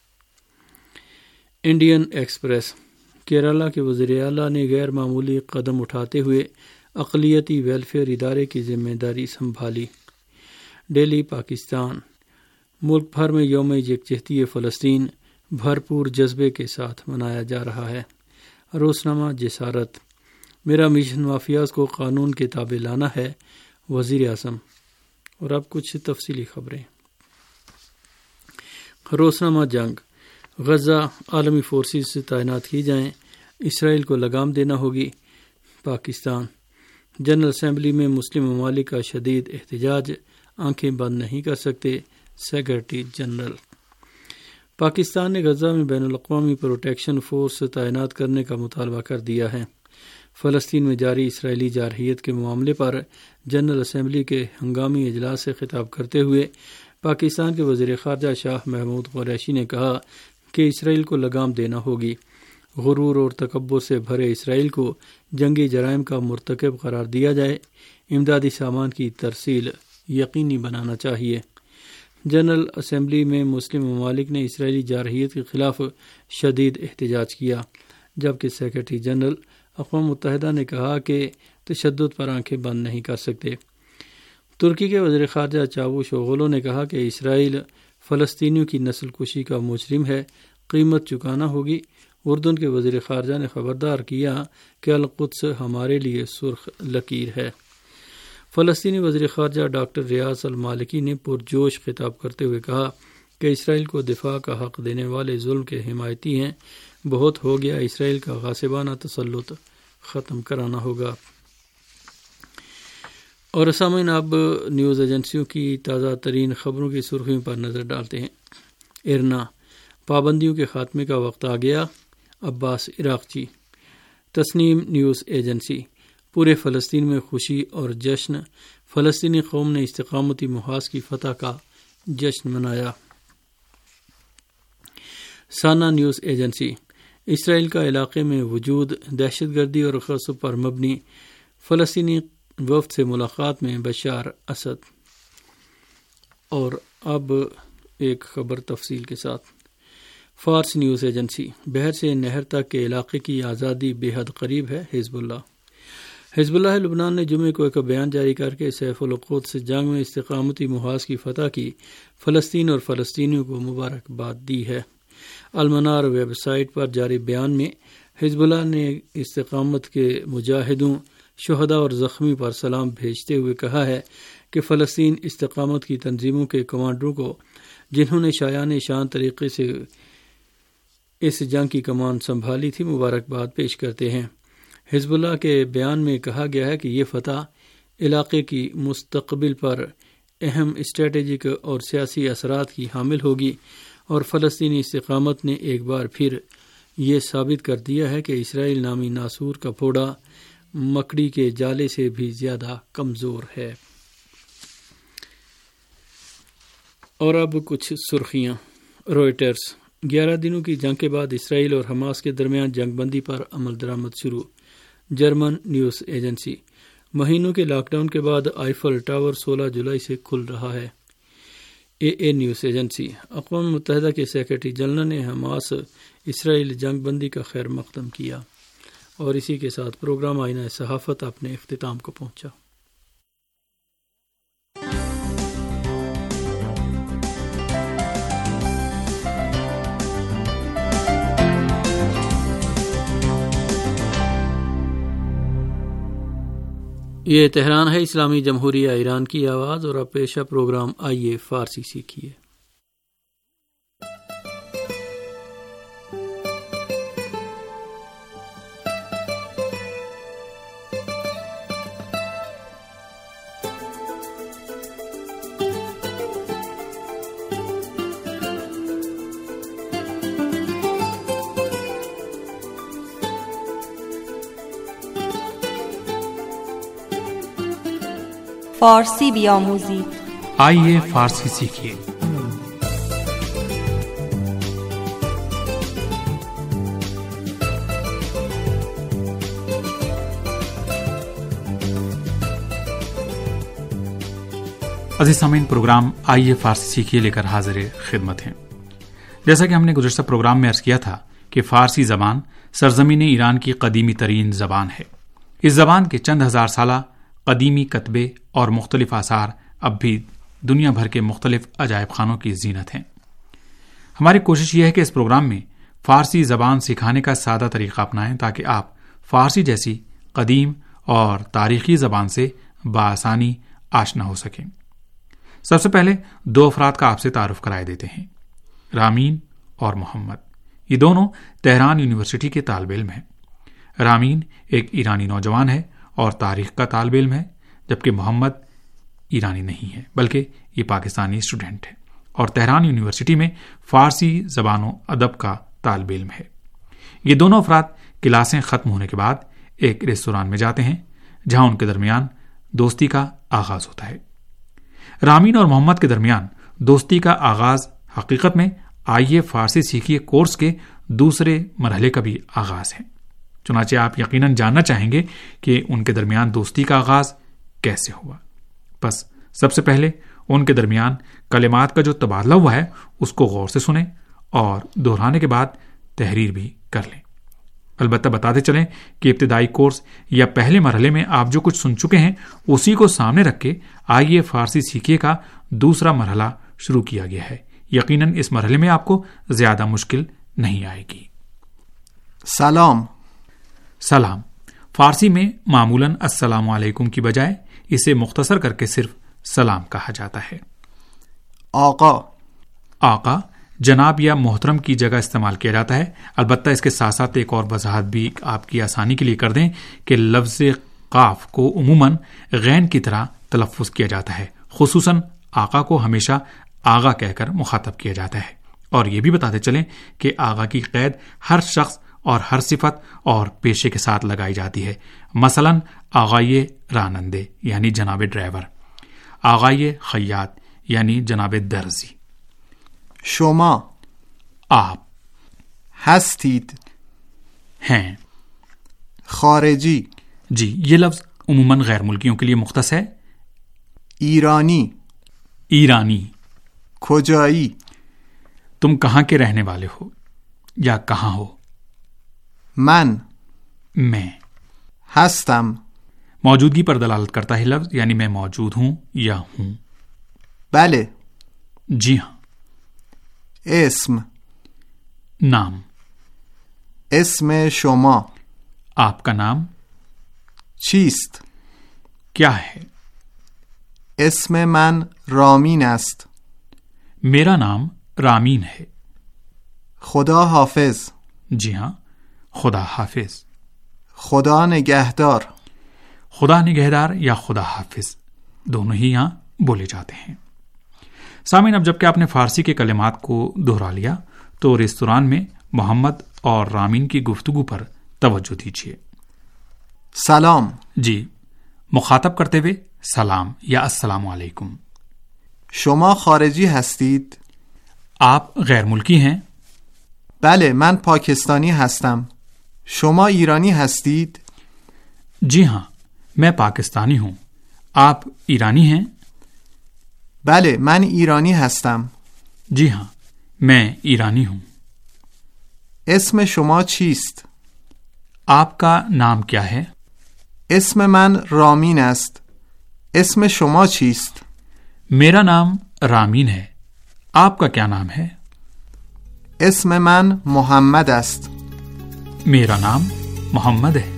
انڈین ایکسپریس: کیرالہ کے وزیر اعلیٰ نے غیر معمولی قدم اٹھاتے ہوئے اقلیتی ویلفیئر ادارے کی ذمہ داری سنبھالی۔ ڈیلی پاکستان: ملک بھر میں یوم یکجہتی فلسطین بھرپور جذبے کے ساتھ منایا جا رہا ہے۔ روزنامہ جسارت: میرا مشن مافیاز کو قانون کے تابع لانا ہے، وزیر اعظم۔ اور اب کچھ تفصیلی خبریں۔ روزنامہ جنگ، غزہ عالمی فورسز سے تعینات کی جائیں، اسرائیل کو لگام دینا ہوگی۔ پاکستان، جنرل اسمبلی میں مسلم ممالک کا شدید احتجاج، آنکھیں بند نہیں کر سکتے، سیکرٹری جنرل۔ پاکستان نے غزہ میں بین الاقوامی پروٹیکشن فورس تعینات کرنے کا مطالبہ کر دیا ہے۔ فلسطین میں جاری اسرائیلی جارحیت کے معاملے پر جنرل اسمبلی کے ہنگامی اجلاس سے خطاب کرتے ہوئے پاکستان کے وزیر خارجہ شاہ محمود قریشی نے کہا کہ اسرائیل کو لگام دینا ہوگی۔ غرور اور تکبر سے بھرے اسرائیل کو جنگی جرائم کا مرتکب قرار دیا جائے، امدادی سامان کی ترسیل یقینی بنانا چاہیے۔ جنرل اسمبلی میں مسلم ممالک نے اسرائیلی جارحیت کے خلاف شدید احتجاج کیا، جبکہ سیکرٹری جنرل اقوام متحدہ نے کہا کہ تشدد پر آنکھیں بند نہیں کر سکتے۔ ترکی کے وزیر خارجہ چاوش اوغلو نے کہا کہ اسرائیل فلسطینیوں کی نسل کشی کا مجرم ہے، قیمت چکانا ہوگی۔ اردن کے وزیر خارجہ نے خبردار کیا کہ القدس ہمارے لیے سرخ لکیر ہے۔ فلسطینی وزیر خارجہ ڈاکٹر ریاض المالکی نے پرجوش خطاب کرتے ہوئے کہا کہ اسرائیل کو دفاع کا حق دینے والے ظلم کے حمایتی ہیں، بہت ہو گیا، اسرائیل کا غاصبانہ تسلط ختم کرانا ہوگا۔ اور سامعین، اب نیوز ایجنسیوں کی تازہ ترین خبروں کی سرخیوں پر نظر ڈالتے ہیں۔ ارنا، پابندیوں کے خاتمے کا وقت آ گیا، Abbas Araghchi. Tasnim news agency, پورے فلسطین میں خوشی اور جشن، فلسطینی قوم نے استقامتی محاذ کی فتح کا جشن منایا۔ سانا نیوز ایجنسی، اسرائیل کا علاقے میں وجود، دہشت گردی اور غصب پر مبنی، فلسطینی وفد سے ملاقات میں بشار اسد۔ اور اب ایک خبر تفصیل کے ساتھ۔ فارس نیوز ایجنسی، بحر سے نہر تک کے علاقے کی آزادی بے حد قریب ہے، حزب اللہ لبنان نے جمعے کو ایک بیان جاری کر کے سیف القدس جنگ میں استقامتی محاذ کی فتح کی فلسطین اور فلسطینیوں کو مبارکباد دی ہے۔ المنار ویب سائٹ پر جاری بیان میں حزب اللہ نے استقامت کے مجاہدوں، شہداء اور زخمی پر سلام بھیجتے ہوئے کہا ہے کہ فلسطین استقامت کی تنظیموں کے کمانڈروں کو، جنہوں نے شایان شان طریقے سے اس جنگ کی کمان سنبھالی تھی، مبارکباد پیش کرتے ہیں۔ حزب اللہ کے بیان میں کہا گیا ہے کہ یہ فتح علاقے کی مستقبل پر اہم اسٹریٹجک اور سیاسی اثرات کی حامل ہوگی، اور فلسطینی استقامت نے ایک بار پھر یہ ثابت کر دیا ہے کہ اسرائیل نامی ناسور کا پھوڑا مکڑی کے جالے سے بھی زیادہ کمزور ہے۔ اور اب کچھ سرخیاں۔ روئٹرز، 11 دنوں کی جنگ کے بعد اسرائیل اور حماس کے درمیان جنگ بندی پر عمل درآمد شروع۔ جرمن نیوز ایجنسی، مہینوں کے لاک ڈاؤن کے بعد آئیفل ٹاور 16 جولائی سے کھل رہا ہے۔ اے نیوز ایجنسی، اقوام متحدہ کے سیکرٹری جنرل نے حماس اسرائیل جنگ بندی کا خیر مقدم کیا۔ اور اسی کے ساتھ پروگرام آئینہ صحافت اپنے اختتام کو پہنچا۔ یہ تہران ہے، اسلامی جمہوریہ ایران کی آواز، اور اب پیشہ پروگرام آئیے فارسی سیکھیے۔ فارسی بیاموزید، آئیے فارسی سیکھیے۔ عزیز سامعین، پروگرام آئیے فارسی سیکھیے لے کر حاضر خدمت ہیں۔ جیسا کہ ہم نے گزشتہ پروگرام میں عرض کیا تھا کہ فارسی زبان سرزمین ایران کی قدیمی ترین زبان ہے۔ اس زبان کے چند ہزار سالہ قدیمی کتبے اور مختلف آثار اب بھی دنیا بھر کے مختلف عجائب خانوں کی زینت ہیں۔ ہماری کوشش یہ ہے کہ اس پروگرام میں فارسی زبان سکھانے کا سادہ طریقہ اپنائیں تاکہ آپ فارسی جیسی قدیم اور تاریخی زبان سے بآسانی آشنا ہو سکیں۔ سب سے پہلے دو افراد کا آپ سے تعارف کرائے دیتے ہیں، رامین اور محمد۔ یہ دونوں تہران یونیورسٹی کے طالب علم ہیں۔ رامین ایک ایرانی نوجوان ہے اور تاریخ کا طالب علم ہے، جبکہ محمد ایرانی نہیں ہے بلکہ یہ پاکستانی اسٹوڈنٹ ہے اور تہران یونیورسٹی میں فارسی زبان و ادب کا طالب علم ہے۔ یہ دونوں افراد کلاسیں ختم ہونے کے بعد ایک ریستوران میں جاتے ہیں جہاں ان کے درمیان دوستی کا آغاز ہوتا ہے۔ رامین اور محمد کے درمیان دوستی کا آغاز حقیقت میں آئیے فارسی سیکھیے کورس کے دوسرے مرحلے کا بھی آغاز ہے۔ چنانچہ آپ یقیناً جاننا چاہیں گے کہ ان کے درمیان دوستی کا آغاز کیسے ہوا۔ بس سب سے پہلے ان کے درمیان کلمات کا جو تبادلہ ہوا ہے اس کو غور سے سنیں اور دہرانے کے بعد تحریر بھی کر لیں۔ البتہ بتاتے چلیں کہ ابتدائی کورس یا پہلے مرحلے میں آپ جو کچھ سن چکے ہیں اسی کو سامنے رکھ کے آئیے فارسی سیکھیے کا دوسرا مرحلہ شروع کیا گیا ہے۔ یقیناً اس مرحلے میں آپ کو زیادہ مشکل نہیں آئے گی۔ سلام۔ سلام فارسی میں معمولاً السلام علیکم کی بجائے اسے مختصر کر کے صرف سلام کہا جاتا ہے۔ آقا۔ آقا جناب یا محترم کی جگہ استعمال کیا جاتا ہے۔ البتہ اس کے ساتھ ساتھ ایک اور وضاحت بھی آپ کی آسانی کے لیے کر دیں کہ لفظ قاف کو عموماً غین کی طرح تلفظ کیا جاتا ہے، خصوصاً آقا کو ہمیشہ آغا کہہ کر مخاطب کیا جاتا ہے۔ اور یہ بھی بتاتے چلیں کہ آغا کی قید ہر شخص اور ہر صفت اور پیشے کے ساتھ لگائی جاتی ہے۔ مثلاً آغائے رانندے یعنی جناب ڈرائیور، آغائے خیاط یعنی جناب درزی۔ شما۔ آپ۔ ہستید۔ ہیں۔ خارجی۔ جی یہ لفظ عموماً غیر ملکیوں کے لیے مختص ہے۔ ایرانی۔ ایرانی۔ کجائی۔ تم کہاں کے رہنے والے ہو یا کہاں ہو؟ من۔ میں۔ ہستم۔ موجودگی پر دلالت کرتا ہے لفظ، یعنی میں موجود ہوں یا ہوں۔ بلے۔ جی ہاں۔ اسم۔ نام۔ اسم شما۔ آپ کا نام؟ چیست؟ کیا ہے؟ اسم من رامین است۔ میرا نام رامین ہے۔ خدا حافظ۔ جی ہاں، خدا حافظ۔ خدا نگہدار۔ خدا نگہدار یا خدا حافظ دونوں ہی یہاں بولے جاتے ہیں۔ سامعین، اب جب کہ آپ نے فارسی کے کلمات کو دہرا لیا تو ریستوران میں محمد اور رامین کی گفتگو پر توجہ دیجیے۔ سلام۔ جی مخاطب کرتے ہوئے سلام یا السلام علیکم۔ شما خارجی هستید؟ آپ غیر ملکی ہیں؟ بله من پاکستانی هستم. شما ایرانی هستید؟ جی ہاں میں پاکستانی ہوں، آپ ایرانی ہیں؟ بله من ایرانی هستم. جی ہاں میں ایرانی ہوں۔ اسم شما چیست؟ آپ کا نام کیا ہے؟ اسم من رامین است. اسم شما چیست؟ میرا نام رامین ہے، آپ کا کیا نام ہے؟ اسم من محمد است. میرا نام محمد ہے۔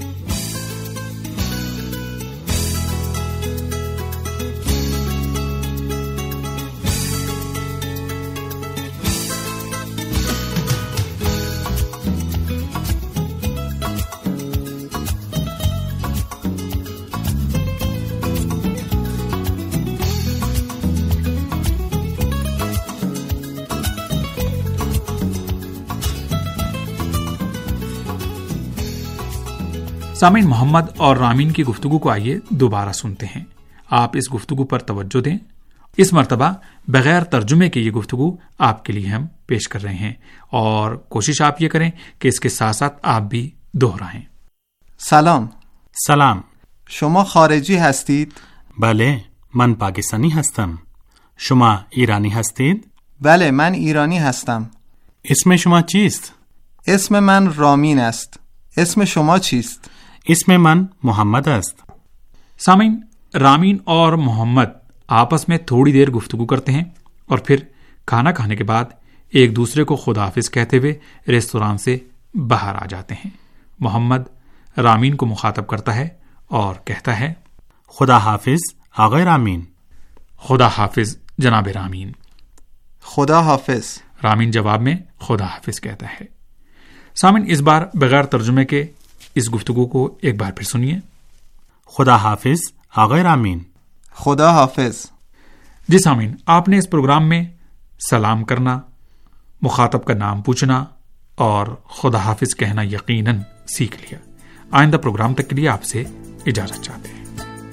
سامعین، محمد اور رامین کی گفتگو کو آئیے دوبارہ سنتے ہیں۔ آپ اس گفتگو پر توجہ دیں۔ اس مرتبہ بغیر ترجمے کے یہ گفتگو آپ کے لیے ہم پیش کر رہے ہیں اور کوشش آپ یہ کریں کہ اس کے ساتھ ساتھ آپ بھی دوہرائیں۔ سلام. سلام. شما خارجی هستید؟ بله من پاکستانی هستم. شما ایرانی هستید؟ بله من ایرانی هستم. اسم شما چیست؟ اسم من رامین است. اسم شما چیست؟ اسم من محمد است. سامعین، رامین اور محمد آپس میں تھوڑی دیر گفتگو کرتے ہیں اور پھر کھانا کھانے کے بعد ایک دوسرے کو خدا حافظ کہتے ہوئے ریستوران سے باہر آ جاتے ہیں۔ محمد رامین کو مخاطب کرتا ہے اور کہتا ہے، خدا حافظ آقا رامین۔ خدا حافظ جناب رامین۔ خدا حافظ۔ رامین جواب میں خدا حافظ کہتا ہے۔ سامن اس بار بغیر ترجمے کے اس گفتگو کو ایک بار پھر سنیے۔ خدا حافظ آقا رامین۔ خدا حافظ۔ جی سامعین، آپ نے اس پروگرام میں سلام کرنا، مخاطب کا نام پوچھنا اور خدا حافظ کہنا یقیناً سیکھ لیا۔ آئندہ پروگرام تک کے لیے آپ سے اجازت چاہتے ہیں۔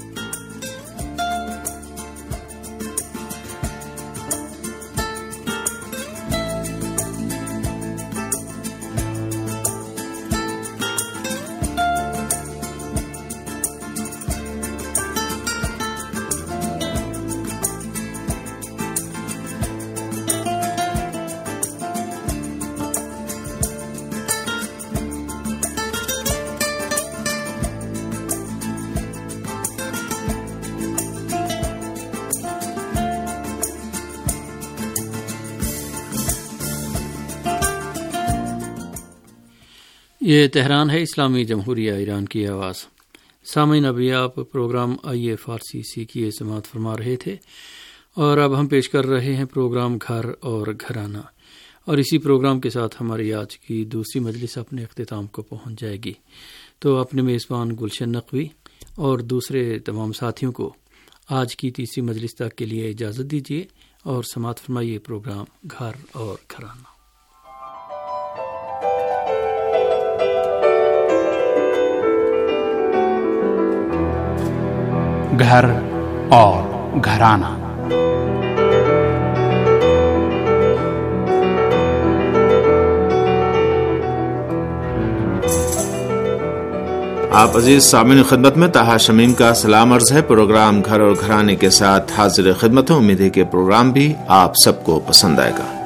یہ تہران ہے، اسلامی جمہوریہ ایران کی آواز۔ سامعین، ابھی آپ پروگرام آئیے فارسی سیکھیے سماعت فرما رہے تھے، اور اب ہم پیش کر رہے ہیں پروگرام گھر اور گھرانہ، اور اسی پروگرام کے ساتھ ہماری آج کی دوسری مجلس اپنے اختتام کو پہنچ جائے گی۔ تو اپنے میزبان گلشن نقوی اور دوسرے تمام ساتھیوں کو آج کی تیسری مجلس تک کے لیے اجازت دیجیے اور سماعت فرمائیے پروگرام گھر اور گھرانہ۔ گھر اور گھرانہ۔ آپ عزیز سامعین خدمت میں طاہا شمیم کا سلام عرض ہے۔ پروگرام گھر اور گھرانے کے ساتھ حاضر خدمت ہوں۔ امید ہے کہ پروگرام بھی آپ سب کو پسند آئے گا۔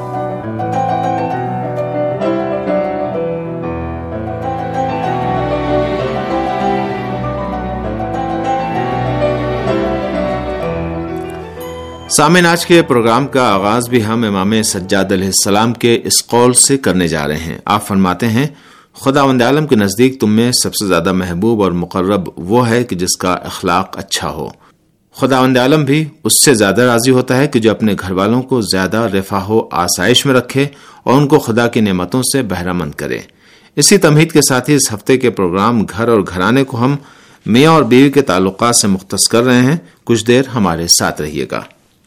سامعین، آج کے پروگرام کا آغاز بھی ہم امام سجاد علیہ السلام کے اس قول سے کرنے جا رہے ہیں۔ آپ فرماتے ہیں، خداوند عالم کے نزدیک تم میں سب سے زیادہ محبوب اور مقرب وہ ہے کہ جس کا اخلاق اچھا ہو۔ خداوند عالم بھی اس سے زیادہ راضی ہوتا ہے کہ جو اپنے گھر والوں کو زیادہ رفاہ و آسائش میں رکھے اور ان کو خدا کی نعمتوں سے بہرہ مند کرے۔ اسی تمہید کے ساتھ ہی اس ہفتے کے پروگرام گھر اور گھرانے کو ہم میاں اور بیوی کے تعلقات سے مختص کر رہے ہیں۔ کچھ دیر ہمارے ساتھ رہیے گا۔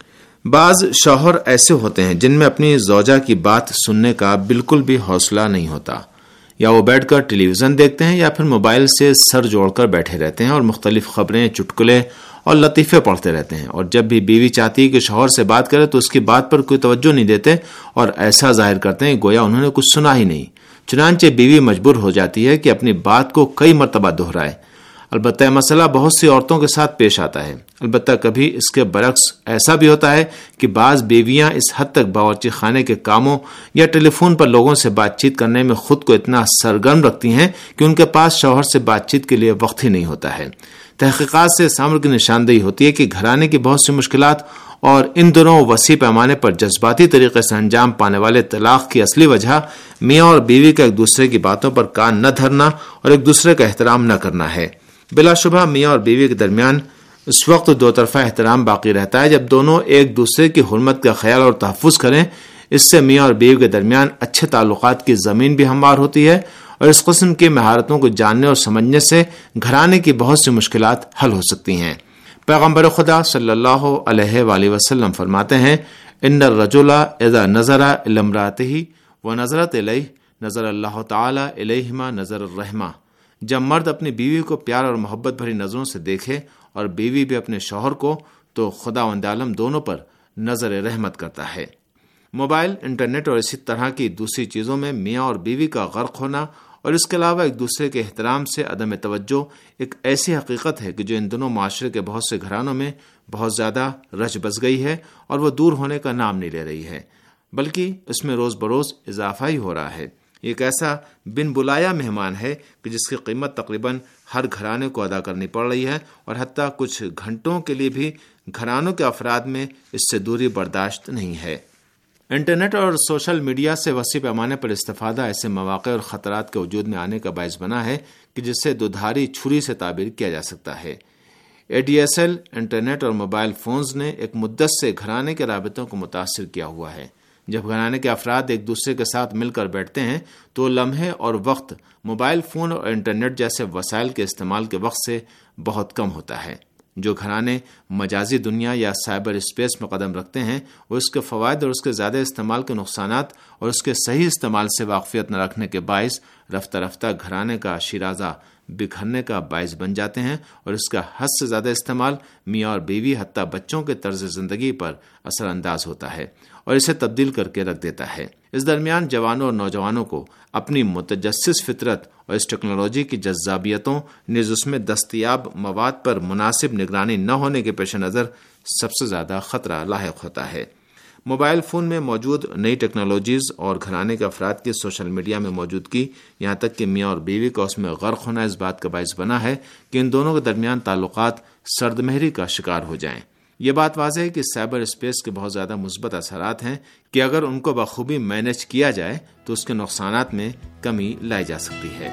بعض شوہر ایسے ہوتے ہیں جن میں اپنی زوجہ کی بات سننے کا بالکل بھی حوصلہ نہیں ہوتا، یا وہ بیٹھ کر ٹیلی ویژن دیکھتے ہیں یا پھر موبائل سے سر جوڑ کر بیٹھے رہتے ہیں اور مختلف خبریں، چٹکلے اور لطیفے پڑھتے رہتے ہیں، اور جب بھی بیوی چاہتی ہے کہ شوہر سے بات کرے تو اس کی بات پر کوئی توجہ نہیں دیتے اور ایسا ظاہر کرتے ہیں گویا انہوں نے کچھ سنا ہی نہیں۔ چنانچہ بیوی مجبور ہو جاتی ہے کہ اپنی بات کو کئی مرتبہ دہرائے۔ البتہ یہ مسئلہ بہت سی عورتوں کے ساتھ پیش آتا ہے۔ البتہ کبھی اس کے برعکس ایسا بھی ہوتا ہے کہ بعض بیویاں اس حد تک باورچی خانے کے کاموں یا ٹیلی فون پر لوگوں سے بات چیت کرنے میں خود کو اتنا سرگرم رکھتی ہیں کہ ان کے پاس شوہر سے بات چیت کے لیے وقت ہی نہیں ہوتا ہے۔ تحقیقات سے اس امر کی نشاندہی ہوتی ہے کہ گھرانے کی بہت سی مشکلات اور ان دنوں وسیع پیمانے پر جذباتی طریقے سے انجام پانے والے طلاق کی اصلی وجہ میاں اور بیوی کا ایک دوسرے کی باتوں پر کان نہ دھرنا اور ایک دوسرے کا احترام نہ کرنا ہے۔ بلا شبہ میاں اور بیوی کے درمیان اس وقت دو طرفہ احترام باقی رہتا ہے جب دونوں ایک دوسرے کی حرمت کا خیال اور تحفظ کریں۔ اس سے میاں اور بیوی کے درمیان اچھے تعلقات کی زمین بھی ہموار ہوتی ہے، اور اس قسم کی مہارتوں کو جاننے اور سمجھنے سے گھرانے کی بہت سی مشکلات حل ہو سکتی ہیں۔ پیغمبر خدا صلی اللہ علیہ وآلہ وسلم فرماتے ہیں، ان الرجل اذا نظر الی امرأته ونظرت الیہ نظر اللہ تعالی الیہما نظر الرحمہ۔ جب مرد اپنی بیوی کو پیار اور محبت بھری نظروں سے دیکھے اور بیوی بھی اپنے شوہر کو، تو خداوند عالم دونوں پر نظر رحمت کرتا ہے۔ موبائل، انٹرنیٹ اور اسی طرح کی دوسری چیزوں میں میاں اور بیوی کا غرق ہونا اور اس کے علاوہ ایک دوسرے کے احترام سے عدم توجہ ایک ایسی حقیقت ہے کہ جو ان دنوں معاشرے کے بہت سے گھرانوں میں بہت زیادہ رچ بس گئی ہے اور وہ دور ہونے کا نام نہیں لے رہی ہے، بلکہ اس میں روز بروز اضافہ ہی ہو رہا ہے۔ یہ ایک ایسا بن بلایا مہمان ہے کہ جس کی قیمت تقریباً ہر گھرانے کو ادا کرنی پڑ رہی ہے، اور حتیٰ کچھ گھنٹوں کے لیے بھی گھرانوں کے افراد میں اس سے دوری برداشت نہیں ہے۔ انٹرنیٹ اور سوشل میڈیا سے وسیع پیمانے پر استفادہ ایسے مواقع اور خطرات کے وجود میں آنے کا باعث بنا ہے کہ جس سے دودھاری چھری سے تعبیر کیا جا سکتا ہے۔ ADSL، انٹرنیٹ اور موبائل فونز نے ایک مدت سے گھرانے کے رابطوں کو متاثر کیا ہوا ہے۔ جب گھرانے کے افراد ایک دوسرے کے ساتھ مل کر بیٹھتے ہیں تو لمحے اور وقت موبائل فون اور انٹرنیٹ جیسے وسائل کے استعمال کے وقت سے بہت کم ہوتا ہے۔ جو گھرانے مجازی دنیا یا سائبر اسپیس میں قدم رکھتے ہیں وہ اس کے فوائد اور اس کے زیادہ استعمال کے نقصانات اور اس کے صحیح استعمال سے واقفیت نہ رکھنے کے باعث رفتہ رفتہ گھرانے کا شیرازہ بکھرنے کا باعث بن جاتے ہیں، اور اس کا حد سے زیادہ استعمال میاں اور بیوی حتیٰ بچوں کے طرز زندگی پر اثر انداز ہوتا ہے اور اسے تبدیل کر کے رکھ دیتا ہے۔ اس درمیان جوانوں اور نوجوانوں کو اپنی متجسس فطرت اور اس ٹیکنالوجی کی جذابیتوں نیز اس میں دستیاب مواد پر مناسب نگرانی نہ ہونے کے پیش نظر سب سے زیادہ خطرہ لاحق ہوتا ہے۔ موبائل فون میں موجود نئی ٹیکنالوجیز اور گھرانے کے افراد کی سوشل میڈیا میں موجودگی، یہاں تک کہ میاں اور بیوی کا اس میں غرق ہونا اس بات کا باعث بنا ہے کہ ان دونوں کے درمیان تعلقات سرد مہری کا شکار ہو جائیں۔ یہ بات واضح ہے کہ سائبر اسپیس کے بہت زیادہ مثبت اثرات ہیں کہ اگر ان کو بخوبی مینج کیا جائے تو اس کے نقصانات میں کمی لائی جا سکتی ہے۔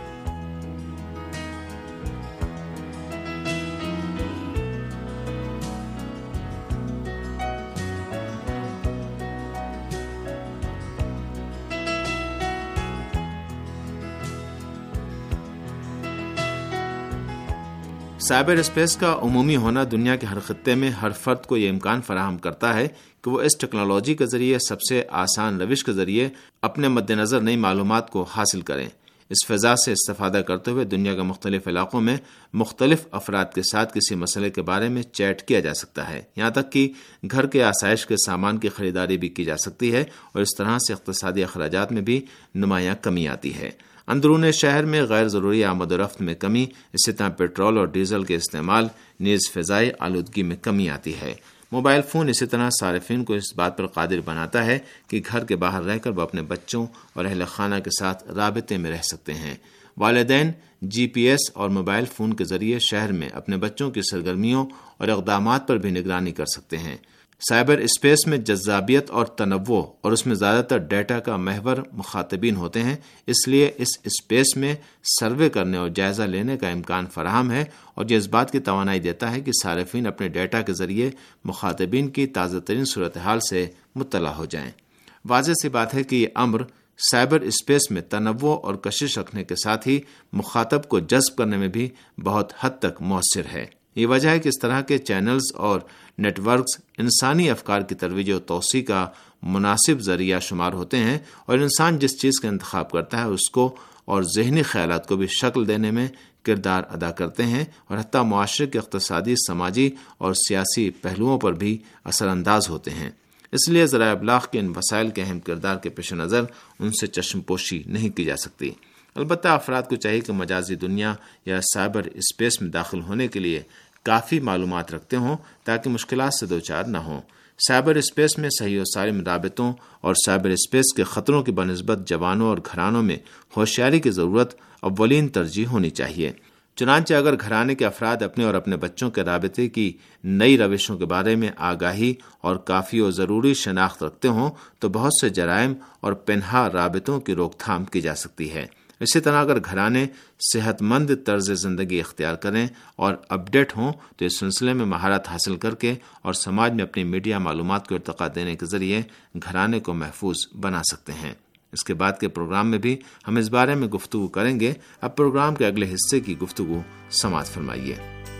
سائبر اسپیس کا عمومی ہونا دنیا کے ہر خطے میں ہر فرد کو یہ امکان فراہم کرتا ہے کہ وہ اس ٹیکنالوجی کے ذریعے سب سے آسان روش کے ذریعے اپنے مد نظر نئی معلومات کو حاصل کریں۔ اس فضا سے استفادہ کرتے ہوئے دنیا کے مختلف علاقوں میں مختلف افراد کے ساتھ کسی مسئلے کے بارے میں چیٹ کیا جا سکتا ہے، یہاں تک کہ گھر کے آسائش کے سامان کی خریداری بھی کی جا سکتی ہے، اور اس طرح سے اقتصادی اخراجات میں بھی نمایاں کمی آتی ہے۔ اندرون شہر میں غیر ضروری آمد و رفت میں کمی، اسی طرح پیٹرول اور ڈیزل کے استعمال نیز فضائی آلودگی میں کمی آتی ہے۔ موبائل فون اسی طرح صارفین کو اس بات پر قادر بناتا ہے کہ گھر کے باہر رہ کر وہ اپنے بچوں اور اہل خانہ کے ساتھ رابطے میں رہ سکتے ہیں۔ والدین GPS اور موبائل فون کے ذریعے شہر میں اپنے بچوں کی سرگرمیوں اور اقدامات پر بھی نگرانی کر سکتے ہیں۔ سائبر اسپیس میں جذابیت اور تنوع اور اس میں زیادہ تر ڈیٹا کا محور مخاطبین ہوتے ہیں، اس لیے اس اسپیس میں سروے کرنے اور جائزہ لینے کا امکان فراہم ہے، اور یہ اس بات کی توانائی دیتا ہے کہ صارفین اپنے ڈیٹا کے ذریعے مخاطبین کی تازہ ترین صورتحال سے مطلع ہو جائیں۔ واضح سی بات ہے کہ یہ امر سائبر اسپیس میں تنوع اور کشش رکھنے کے ساتھ ہی مخاطب کو جذب کرنے میں بھی بہت حد تک مؤثر ہے۔ یہ وجہ ہے کہ اس طرح کے چینلز اور نیٹ ورکس انسانی افکار کی ترویج و توسیع کا مناسب ذریعہ شمار ہوتے ہیں، اور انسان جس چیز کا انتخاب کرتا ہے اس کو اور ذہنی خیالات کو بھی شکل دینے میں کردار ادا کرتے ہیں، اور حتیٰ معاشرے کے اقتصادی، سماجی اور سیاسی پہلوؤں پر بھی اثر انداز ہوتے ہیں۔ اس لیے ذرائع ابلاغ کے ان وسائل کے اہم کردار کے پیش نظر ان سے چشم پوشی نہیں کی جا سکتی۔ البتہ افراد کو چاہیے کہ مجازی دنیا یا سائبر اسپیس میں داخل ہونے کے لیے کافی معلومات رکھتے ہوں تاکہ مشکلات سے دوچار نہ ہوں۔ سائبر اسپیس میں صحیح و سالم رابطوں اور سائبر اسپیس کے خطروں کی بنسبت جوانوں اور گھرانوں میں ہوشیاری کی ضرورت اولین ترجیح ہونی چاہیے۔ چنانچہ اگر گھرانے کے افراد اپنے اور اپنے بچوں کے رابطے کی نئی روشوں کے بارے میں آگاہی اور کافی و ضروری شناخت رکھتے ہوں تو بہت سے جرائم اور پنہا رابطوں کی روک تھام کی جا سکتی ہے۔ اسی طرح اگر گھرانے صحت مند طرز زندگی اختیار کریں اور اپڈیٹ ہوں تو اس سلسلے میں مہارت حاصل کر کے اور سماج میں اپنی میڈیا معلومات کو ارتقا دینے کے ذریعے گھرانے کو محفوظ بنا سکتے ہیں۔ اس کے بعد کے پروگرام میں بھی ہم اس بارے میں گفتگو کریں گے۔ اب پروگرام کے اگلے حصے کی گفتگو سماعت فرمائیے۔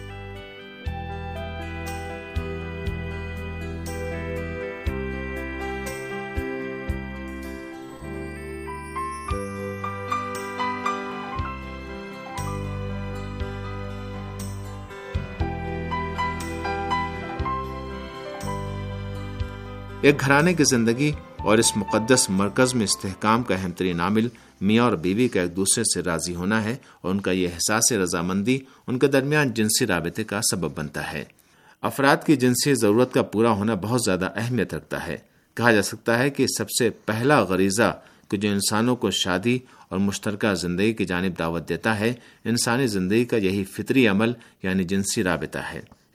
ایک گھرانے کی زندگی اور اس مقدس مرکز میں استحکام کا اہم ترین عامل میاں اور بیوی کا ایک دوسرے سے راضی ہونا ہے، اور ان کا یہ احساس رضامندی ان کے درمیان جنسی رابطے کا سبب بنتا ہے۔ افراد کی جنسی ضرورت کا پورا ہونا بہت زیادہ اہمیت رکھتا ہے۔ کہا جا سکتا ہے کہ سب سے پہلا غریزہ کہ جو انسانوں کو شادی اور مشترکہ زندگی کی جانب دعوت دیتا ہے، انسانی زندگی کا یہی فطری عمل یعنی جنسی رابطہ ہے۔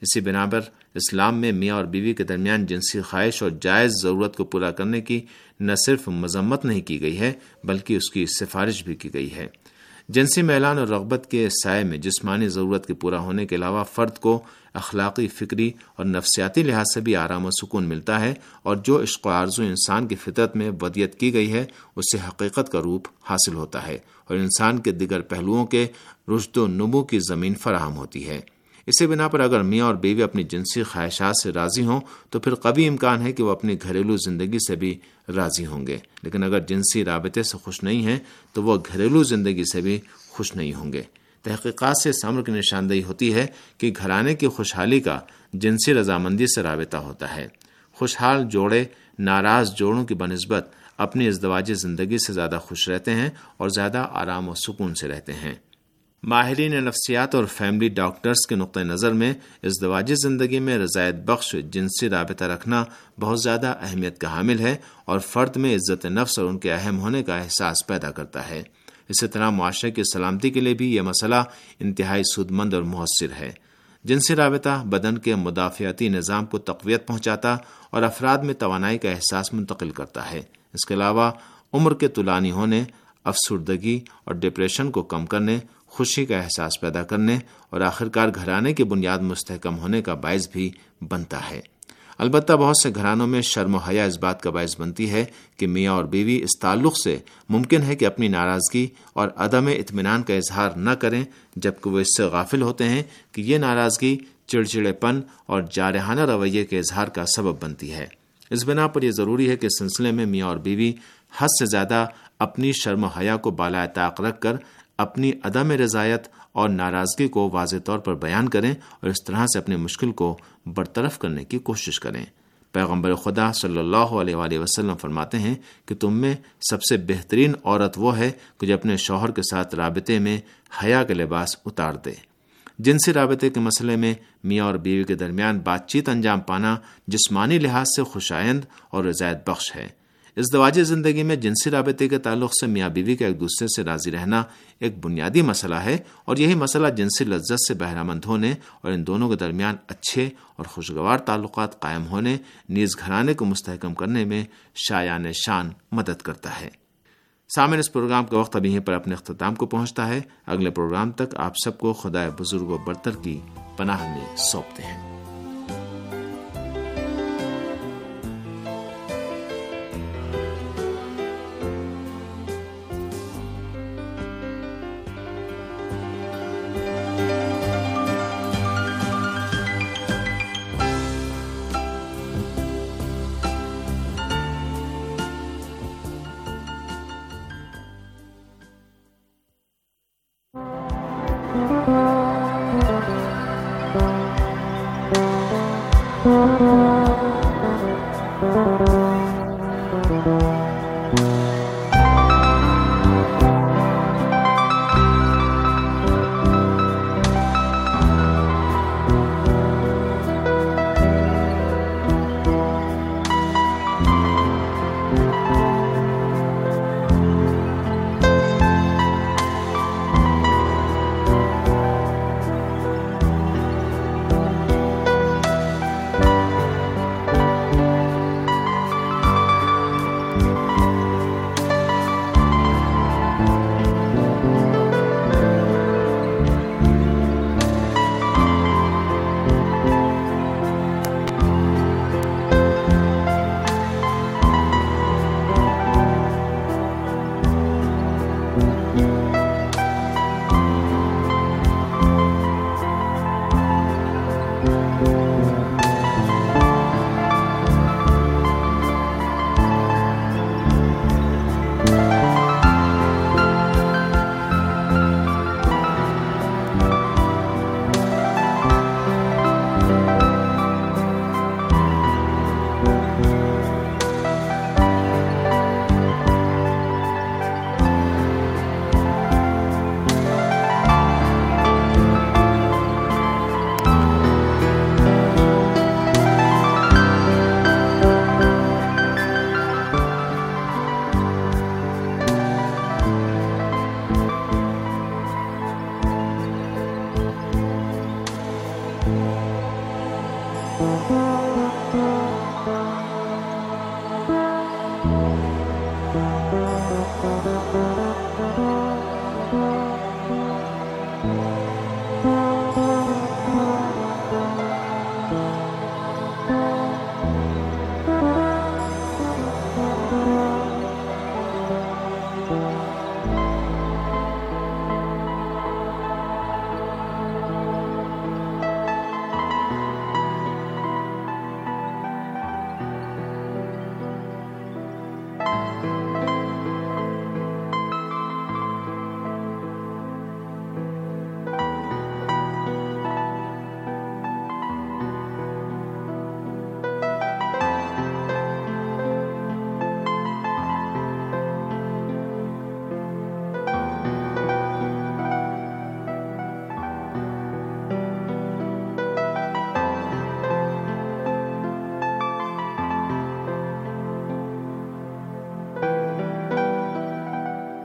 اسی بنا پر اسلام میں میاں اور بیوی کے درمیان جنسی خواہش اور جائز ضرورت کو پورا کرنے کی نہ صرف مذمت نہیں کی گئی ہے بلکہ اس کی سفارش بھی کی گئی ہے۔ جنسی میلان اور رغبت کے سائے میں جسمانی ضرورت کے پورا ہونے کے علاوہ فرد کو اخلاقی، فکری اور نفسیاتی لحاظ سے بھی آرام و سکون ملتا ہے، اور جو عشق و آرزو انسان کی فطرت میں ودیت کی گئی ہے اس سے حقیقت کا روپ حاصل ہوتا ہے اور انسان کے دیگر پہلوؤں کے رشد و نمو کی زمین فراہم ہوتی ہے۔ اسی بنا پر اگر میاں اور بیوی اپنی جنسی خواہشات سے راضی ہوں تو پھر قوی امکان ہے کہ وہ اپنی گھریلو زندگی سے بھی راضی ہوں گے، لیکن اگر جنسی رابطے سے خوش نہیں ہیں تو وہ گھریلو زندگی سے بھی خوش نہیں ہوں گے۔ تحقیقات سے اس امر کی نشاندہی ہوتی ہے کہ گھرانے کی خوشحالی کا جنسی رضامندی سے رابطہ ہوتا ہے۔ خوشحال جوڑے ناراض جوڑوں کی بنسبت اپنی ازدواجی زندگی سے زیادہ خوش رہتے ہیں اور زیادہ آرام و سکون سے رہتے ہیں۔ ماہرین نفسیات اور فیملی ڈاکٹرز کے نقطہ نظر میں ازدواجی زندگی میں رضایت بخش جنسی رابطہ رکھنا بہت زیادہ اہمیت کا حامل ہے اور فرد میں عزت نفس اور ان کے اہم ہونے کا احساس پیدا کرتا ہے۔ اسی طرح معاشرے کی سلامتی کے لیے بھی یہ مسئلہ انتہائی سود مند اور مؤثر ہے۔ جنسی رابطہ بدن کے مدافعتی نظام کو تقویت پہنچاتا اور افراد میں توانائی کا احساس منتقل کرتا ہے۔ اس کے علاوہ عمر کے طولانی ہونے، افسردگی اور ڈپریشن کو کم کرنے، خوشی کا احساس پیدا کرنے اور آخرکار گھرانے کی بنیاد مستحکم ہونے کا باعث بھی بنتا ہے۔ البتہ بہت سے گھرانوں میں شرم و حیا اس بات کا باعث بنتی ہے کہ میاں اور بیوی اس تعلق سے ممکن ہے کہ اپنی ناراضگی اور عدم اطمینان کا اظہار نہ کریں، جبکہ وہ اس سے غافل ہوتے ہیں کہ یہ ناراضگی چڑچڑے پن اور جارحانہ رویے کے اظہار کا سبب بنتی ہے۔ اس بنا پر یہ ضروری ہے کہ اس سلسلے میں میاں اور بیوی حد سے زیادہ اپنی شرم و حیا کو بالائے طاق رکھ کر اپنی عدم رضایت اور ناراضگی کو واضح طور پر بیان کریں اور اس طرح سے اپنی مشکل کو برطرف کرنے کی کوشش کریں۔ پیغمبر خدا صلی اللہ علیہ وآلہ وسلم فرماتے ہیں کہ تم میں سب سے بہترین عورت وہ ہے کہ جو اپنے شوہر کے ساتھ رابطے میں حیا کا لباس اتار دے۔ جنسی رابطے کے مسئلے میں میاں اور بیوی کے درمیان بات چیت انجام پانا جسمانی لحاظ سے خوشائند اور رضایت بخش ہے۔ ازدواجی زندگی میں جنسی رابطے کے تعلق سے میاں بیوی کا ایک دوسرے سے راضی رہنا ایک بنیادی مسئلہ ہے، اور یہی مسئلہ جنسی لذت سے بہرہ مند ہونے اور ان دونوں کے درمیان اچھے اور خوشگوار تعلقات قائم ہونے نیز گھرانے کو مستحکم کرنے میں شایان شان مدد کرتا ہے۔ سامعین، اس پروگرام کا وقت ابھی یہیں پر اپنے اختتام کو پہنچتا ہے۔ اگلے پروگرام تک آپ سب کو خدائے بزرگ و برتر کی پناہ میں سونپتے ہیں۔